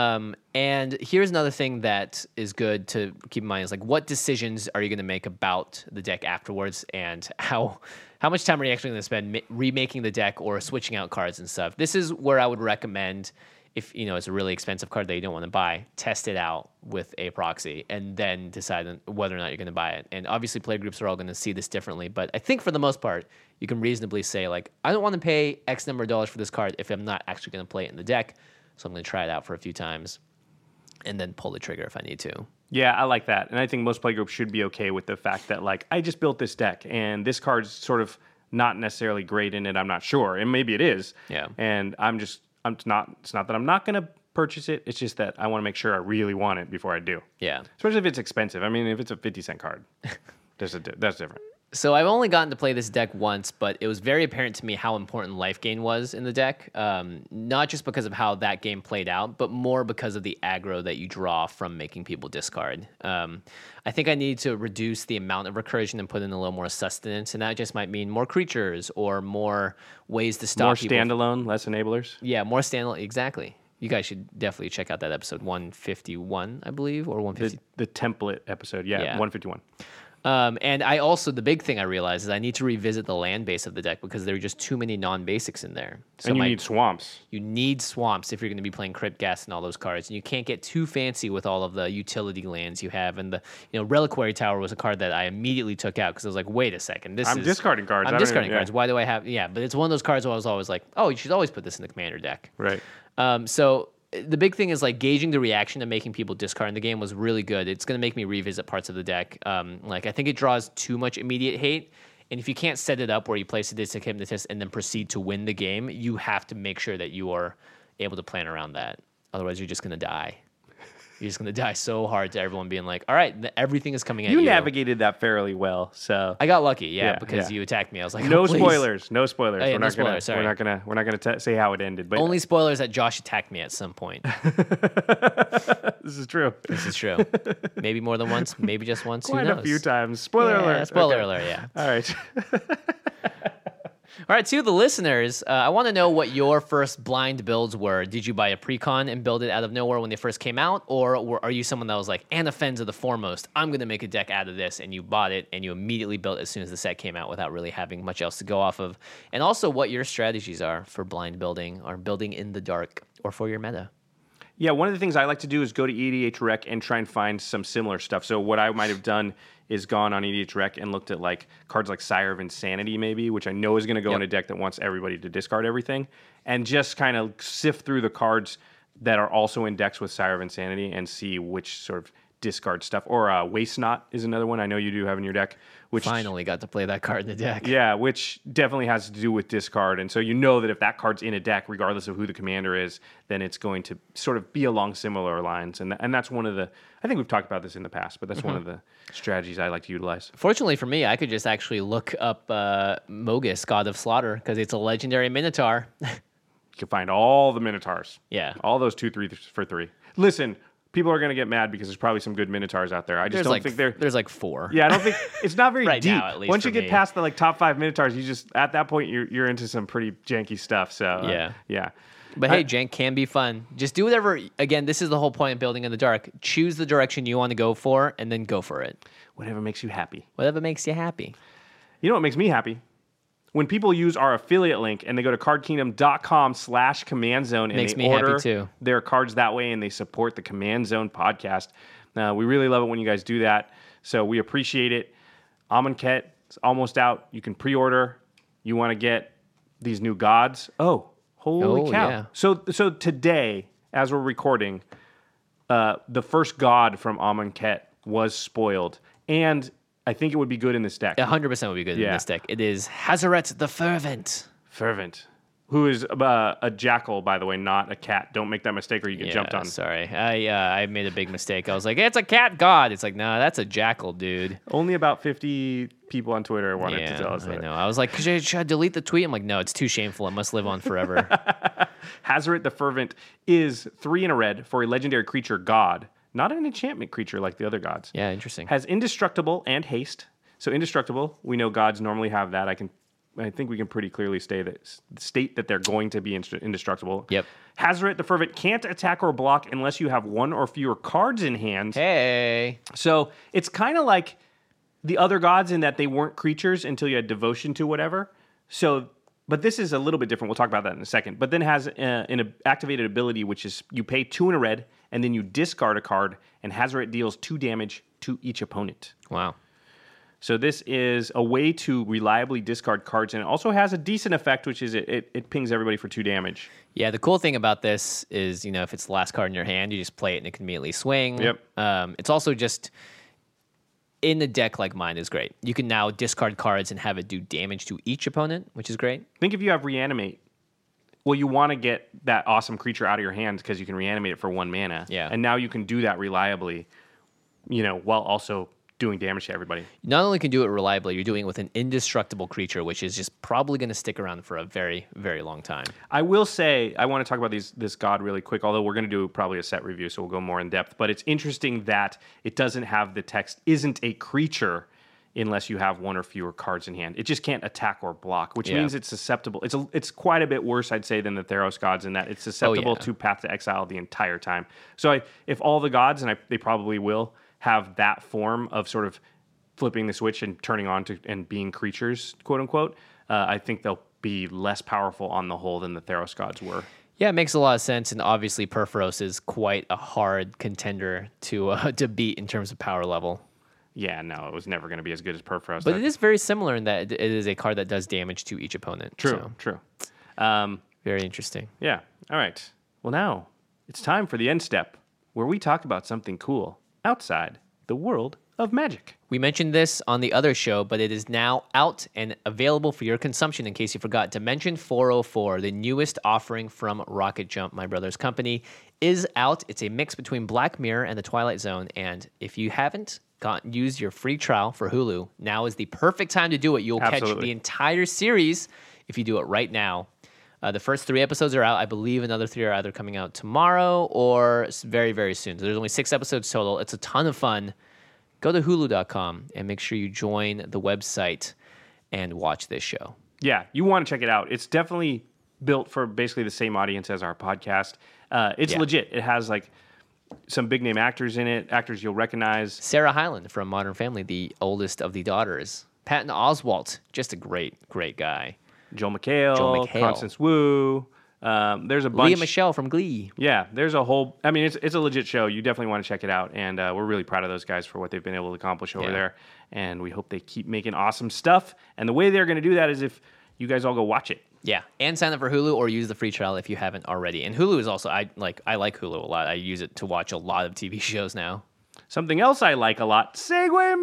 S3: And here's another thing that is good to keep in mind is like, what decisions are you going to make about the deck afterwards, and how much time are you actually going to spend remaking the deck or switching out cards and stuff? This is where I would recommend, if it's a really expensive card that you don't want to buy, test it out with a proxy and then decide whether or not you're going to buy it. And obviously play groups are all going to see this differently, but I think for the most part, you can reasonably say like, I don't want to pay X number of dollars for this card if I'm not actually going to play it in the deck. So I'm going to try it out for a few times and then pull the trigger if I need to.
S1: Yeah, I like that. And I think most playgroups should be okay with the fact that, like, I just built this deck, and this card's sort of not necessarily great in it. I'm not sure. And maybe it is.
S3: Yeah.
S1: And it's not that I'm not going to purchase it. It's just that I want to make sure I really want it before I do.
S3: Yeah.
S1: Especially if it's expensive. I mean, if it's a 50-cent card, that's different.
S3: So I've only gotten to play this deck once, but it was very apparent to me how important life gain was in the deck. Not just because of how that game played out, but more because of the aggro that you draw from making people discard. I think I need to reduce the amount of recursion and put in a little more sustenance, and that just might mean more creatures or more ways to stop people.
S1: More standalone, less enablers?
S3: Yeah, more standalone, exactly. You guys should definitely check out that episode 151, I believe, or 150.
S1: The template episode, yeah. 151.
S3: And I also, the big thing I realized is I need to revisit the land base of the deck because there are just too many non-basics in there. So
S1: and you need swamps.
S3: You need swamps if you're going to be playing Crypt Gas and all those cards. And you can't get too fancy with all of the utility lands you have. And the Reliquary Tower was a card that I immediately took out because I was like, wait a second.
S1: I'm discarding cards.
S3: I'm discarding cards. Why do I have... Yeah, but it's one of those cards where I was always like, oh, you should always put this in the commander deck.
S1: Right.
S3: So the big thing is like gauging the reaction to making people discard in the game was really good. It's going to make me revisit parts of the deck. I think it draws too much immediate hate. And if you can't set it up where you play Sadistic Hypnotist and then proceed to win the game, you have to make sure that you are able to plan around that. Otherwise, you're just going to die. You're just gonna die so hard to everyone being like, all right, everything is coming at you.
S1: You navigated that fairly well, so
S3: I got lucky, yeah,
S1: Yeah,
S3: because
S1: yeah.
S3: you attacked me. I was like,
S1: no
S3: oh, please.
S1: spoilers. No spoilers.
S3: Oh, yeah,
S1: we're
S3: no
S1: not gonna.
S3: spoilers, sorry.
S1: We're not gonna say how it ended. But
S3: Only spoilers that Josh attacked me at some point.
S1: this is true.
S3: This is true. Maybe more than once. Maybe just once.
S1: Quite
S3: Who knows?
S1: a few times. Spoiler
S3: Yeah,
S1: alert.
S3: spoiler
S1: Okay.
S3: alert. Yeah.
S1: All right.
S3: All right, to the listeners, I want to know what your first blind builds were. Did you buy a precon and build it out of nowhere when they first came out? Or are you someone that was like, Anna Fens are the foremost, I'm going to make a deck out of this, and you bought it and you immediately built it as soon as the set came out without really having much else to go off of? And also what your strategies are for blind building or building in the dark or for your meta.
S1: Yeah, one of the things I like to do is go to EDH Rec and try and find some similar stuff. So what I might have done is gone on EDH Rec and looked at like cards like Sire of Insanity maybe, which I know is going to go in a deck that wants everybody to discard everything, and just kind of sift through the cards that are also in decks with Sire of Insanity and see which sort of discard stuff. Or Waste Not is another one I know you do have in your deck. Which
S3: Finally got to play that card in the deck.
S1: Yeah, which definitely has to do with discard. And so you know that if that card's in a deck, regardless of who the commander is, then it's going to sort of be along similar lines. And that's one of the, I think we've talked about this in the past, but that's one of the strategies I like to utilize.
S3: Fortunately for me, I could just actually look up Mogus, God of Slaughter, because it's a legendary Minotaur.
S1: You can find all the Minotaurs.
S3: Yeah.
S1: All those 2-3 for 3. Listen, people are going to get mad because there's probably some good Minotaurs out there. I just don't think they're...
S3: There's like 4.
S1: Yeah, I don't think... It's not very
S3: Right
S1: deep.
S3: now, at least
S1: Once
S3: for
S1: you get
S3: me.
S1: past the like top 5 Minotaurs, you just... At that point, you're into some pretty janky stuff. So, yeah.
S3: But hey, jank can be fun. Just do whatever. Again, this is the whole point of building in the dark. Choose the direction you want to go for, and then go for it.
S1: Whatever makes you happy.
S3: Whatever makes you happy.
S1: You know what makes me happy? When people use our affiliate link and they go to cardkingdom.com/command zone and
S3: Makes
S1: they
S3: me happy
S1: order
S3: too.
S1: their cards that way and they support the Command Zone podcast. We really love it when you guys do that. So we appreciate it. Amonkhet is almost out. You can pre-order. You want to get these new gods. Oh, holy cow.
S3: Yeah.
S1: So today, as we're recording, the first god from Amonkhet was spoiled. And I think it would be good in this deck.
S3: 100% would be good in this deck. It is Hazaret the Fervent.
S1: Fervent. Who is a jackal, by the way, not a cat. Don't make that mistake or you get jumped on.
S3: Sorry. I made a big mistake. I was like, it's a cat god. It's like, no, that's a jackal, dude.
S1: Only about 50 people on Twitter wanted to tell us
S3: I
S1: that.
S3: know. I was like, should I delete the tweet? I'm like, no, it's too shameful. It must live on forever.
S1: Hazaret the Fervent is 3 in a red for a legendary creature god, not an enchantment creature like the other gods.
S3: Yeah, interesting.
S1: Has indestructible and haste. So indestructible, we know gods normally have that. I think we can pretty clearly state that they're going to be indestructible.
S3: Yep.
S1: Hazaret the Fervent can't attack or block unless you have 1 or fewer cards in hand.
S3: Hey.
S1: So it's kind of like the other gods in that they weren't creatures until you had devotion to whatever. So, but this is a little bit different. We'll talk about that in a second. But then has an activated ability, which is you pay 2 in a red, and then you discard a card, and Hazaret deals 2 damage to each opponent.
S3: Wow.
S1: So this is a way to reliably discard cards, and it also has a decent effect, which is it pings everybody for 2 damage.
S3: Yeah, the cool thing about this is, if it's the last card in your hand, you just play it and it can immediately swing.
S1: Yep.
S3: It's also just in a deck like mine is great. You can now discard cards and have it do damage to each opponent, which is great.
S1: Think if you have Reanimate. Well, you want to get that awesome creature out of your hand because you can reanimate it for 1 mana.
S3: Yeah.
S1: And now you can do that reliably, while also doing damage to everybody.
S3: Not only can you do it reliably, you're doing it with an indestructible creature, which is just probably going to stick around for a very, very long time.
S1: I will say, I want to talk about this god really quick, although we're going to do probably a set review, so we'll go more in depth. But it's interesting that it doesn't have the text, isn't a creature unless you have 1 or fewer cards in hand. It just can't attack or block, which means it's susceptible. It's quite a bit worse, I'd say, than the Theros gods in that it's susceptible to Path to Exile the entire time. So if all the gods, and they probably will, have that form of sort of flipping the switch and turning on to and being creatures, quote unquote, I think they'll be less powerful on the whole than the Theros gods were.
S3: Yeah, it makes a lot of sense, and obviously Perforos is quite a hard contender to beat in terms of power level.
S1: Yeah, no, it was never going to be as good as Perforos.
S3: But it is very similar in that it is a card that does damage to each opponent.
S1: True.
S3: Very interesting.
S1: Yeah. All right. Well, now it's time for the end step, where we talk about something cool outside the world of magic.
S3: We mentioned this on the other show, but it is now out and available for your consumption in case you forgot. Dimension 404, the newest offering from Rocket Jump, my brother's company, is out. It's a mix between Black Mirror and The Twilight Zone. And if you haven't used your free trial for Hulu, now is the perfect time to do it. You'll catch the entire series if you do it right now. The first 3 episodes are out. I believe another 3 are either coming out tomorrow or very, very soon. So there's only 6 episodes total. It's a ton of fun. Go to Hulu.com and make sure you join the website and watch this show.
S1: Yeah, you want to check it out. It's definitely built for basically the same audience as our podcast. It's legit. It has like some big name actors in it, actors you'll recognize.
S3: Sarah Hyland from Modern Family, the oldest of the daughters. Patton Oswalt, just a great, great guy.
S1: Joel McHale, Constance Wu. There's a bunch.
S3: Leah Michelle from Glee.
S1: Yeah, there's a whole. I mean, it's a legit show. You definitely want to check it out, and we're really proud of those guys for what they've been able to accomplish over there. And we hope they keep making awesome stuff. And the way they're going to do that is if you guys all go watch it.
S3: Yeah, and sign up for Hulu or use the free trial if you haven't already. And Hulu is also I like Hulu a lot. I use it to watch a lot of TV shows now.
S1: Something else I like a lot, Segway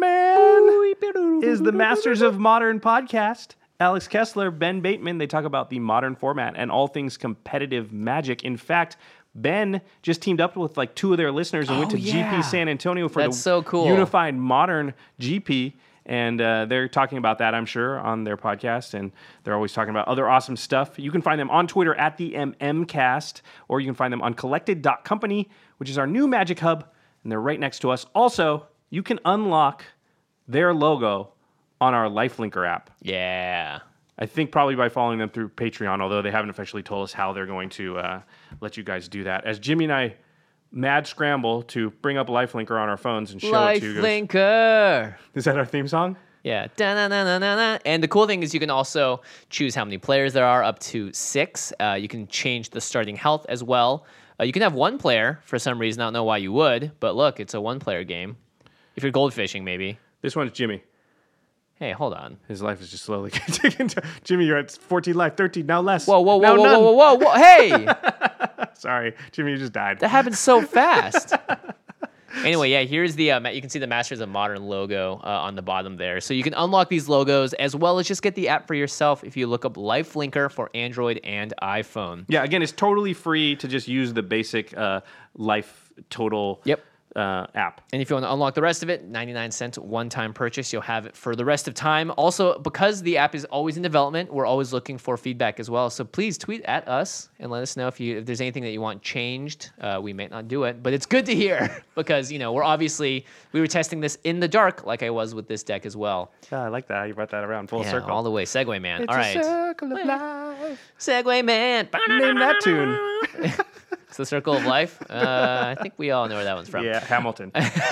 S1: Man, is the Masters of Modern podcast. Alex Kessler, Ben Bateman, they talk about the modern format and all things competitive magic. In fact, Ben just teamed up with like 2 of their listeners and went to GP San Antonio for Unified Modern GP. And they're talking about that, I'm sure, on their podcast. And they're always talking about other awesome stuff. You can find them on Twitter at the MMcast, or you can find them on collected.company, which is our new magic hub. And they're right next to us. Also, you can unlock their logo on our Lifelinker app.
S3: Yeah.
S1: I think probably by following them through Patreon, although they haven't officially told us how they're going to let you guys do that. As Jimmy and I mad scramble to bring up Lifelinker on our phones and show it to you guys.
S3: Lifelinker!
S1: Is that our theme song?
S3: Yeah. Da-na-na-na-na-na. And the cool thing is you can also choose how many players there are, up to 6. You can change the starting health as well. You can have 1 player for some reason. I don't know why you would, but look, it's a 1-player game. If you're goldfishing, maybe.
S1: This one's Jimmy.
S3: Hey, hold on.
S1: His life is just slowly taken to... Jimmy, you're at 14 life, 13, now less.
S3: Whoa. Hey!
S1: Sorry, Jimmy, you just died.
S3: That happened so fast. Anyway, yeah, here's the... you can see the Masters of Modern logo on the bottom there. So you can unlock these logos as well as just get the app for yourself if you look up Lifelinker for Android and iPhone.
S1: Yeah, again, it's totally free to just use the basic Life Total... app.
S3: And if you want to unlock the rest of it, 99 cents one-time purchase. You'll have it for the rest of time. Also, because the app is always in development, we're always looking for feedback as well. So please tweet at us and let us know if there's anything that you want changed. We may not do it, but it's good to hear because, we were testing this in the dark like I was with this deck as well.
S1: Yeah, I like that. You brought that around full circle.
S3: All the way. Segway Man.
S1: It's
S3: all right.
S1: A circle of life.
S3: Segway Man.
S1: Name that tune.
S3: It's the Circle of Life. I think we all know where that one's from.
S1: Yeah, Hamilton.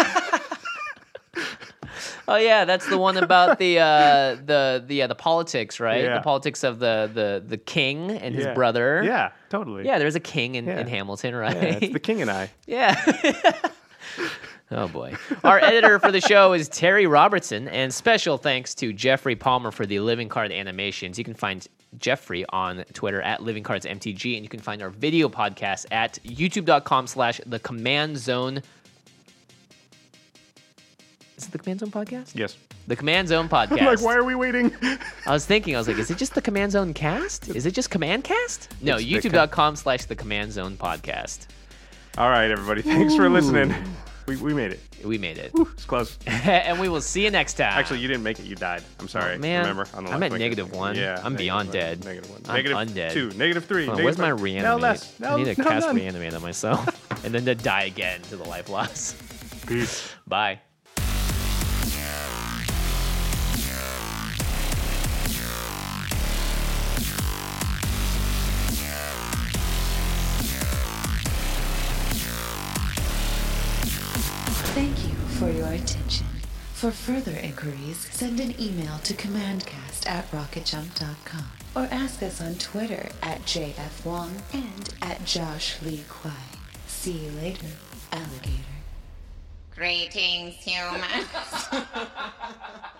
S3: Oh yeah, that's the one about the politics, right?
S1: Yeah.
S3: The politics of the king and his brother.
S1: Yeah, totally.
S3: Yeah, there's a king in Hamilton, right?
S1: Yeah, it's the king and I.
S3: Yeah. Oh boy. Our editor for the show is Terry Robertson, and special thanks to Jeffrey Palmer for the Living Card animations. You can find Jeffrey on Twitter at LivingCardsMTG, and you can find our video podcast at youtube.com/theCommandZone. Is it the Command Zone podcast?
S1: Yes.
S3: The Command Zone podcast.
S1: I'm like, why are we waiting?
S3: I was like, is it just the Command Zone cast? Is it just Command Cast? No, youtube.com/the Command Zone podcast.
S1: All right, everybody. Thanks for listening. We made it.
S3: We made it.
S1: It's close.
S3: And we will see you next time.
S1: Actually, you didn't make it. You died. I'm sorry.
S3: Oh, man.
S1: Remember? On the
S3: I'm at
S1: Lifelinker.
S3: -1.
S1: Yeah.
S3: I'm beyond dead.
S1: -1.
S3: I'm
S1: -2.
S3: undead.
S1: -3.
S3: Hold on, where's my reanimate?
S1: Now less.
S3: I need to cast
S1: none.
S3: reanimate on myself. And then to die again to the life loss.
S1: Peace.
S3: Bye.
S2: Thank you for your attention. For further inquiries, send an email to commandcast@rocketjump.com or ask us on Twitter at JFWong and at Josh Lee Kwai. See you later, alligator.
S4: Greetings, humans.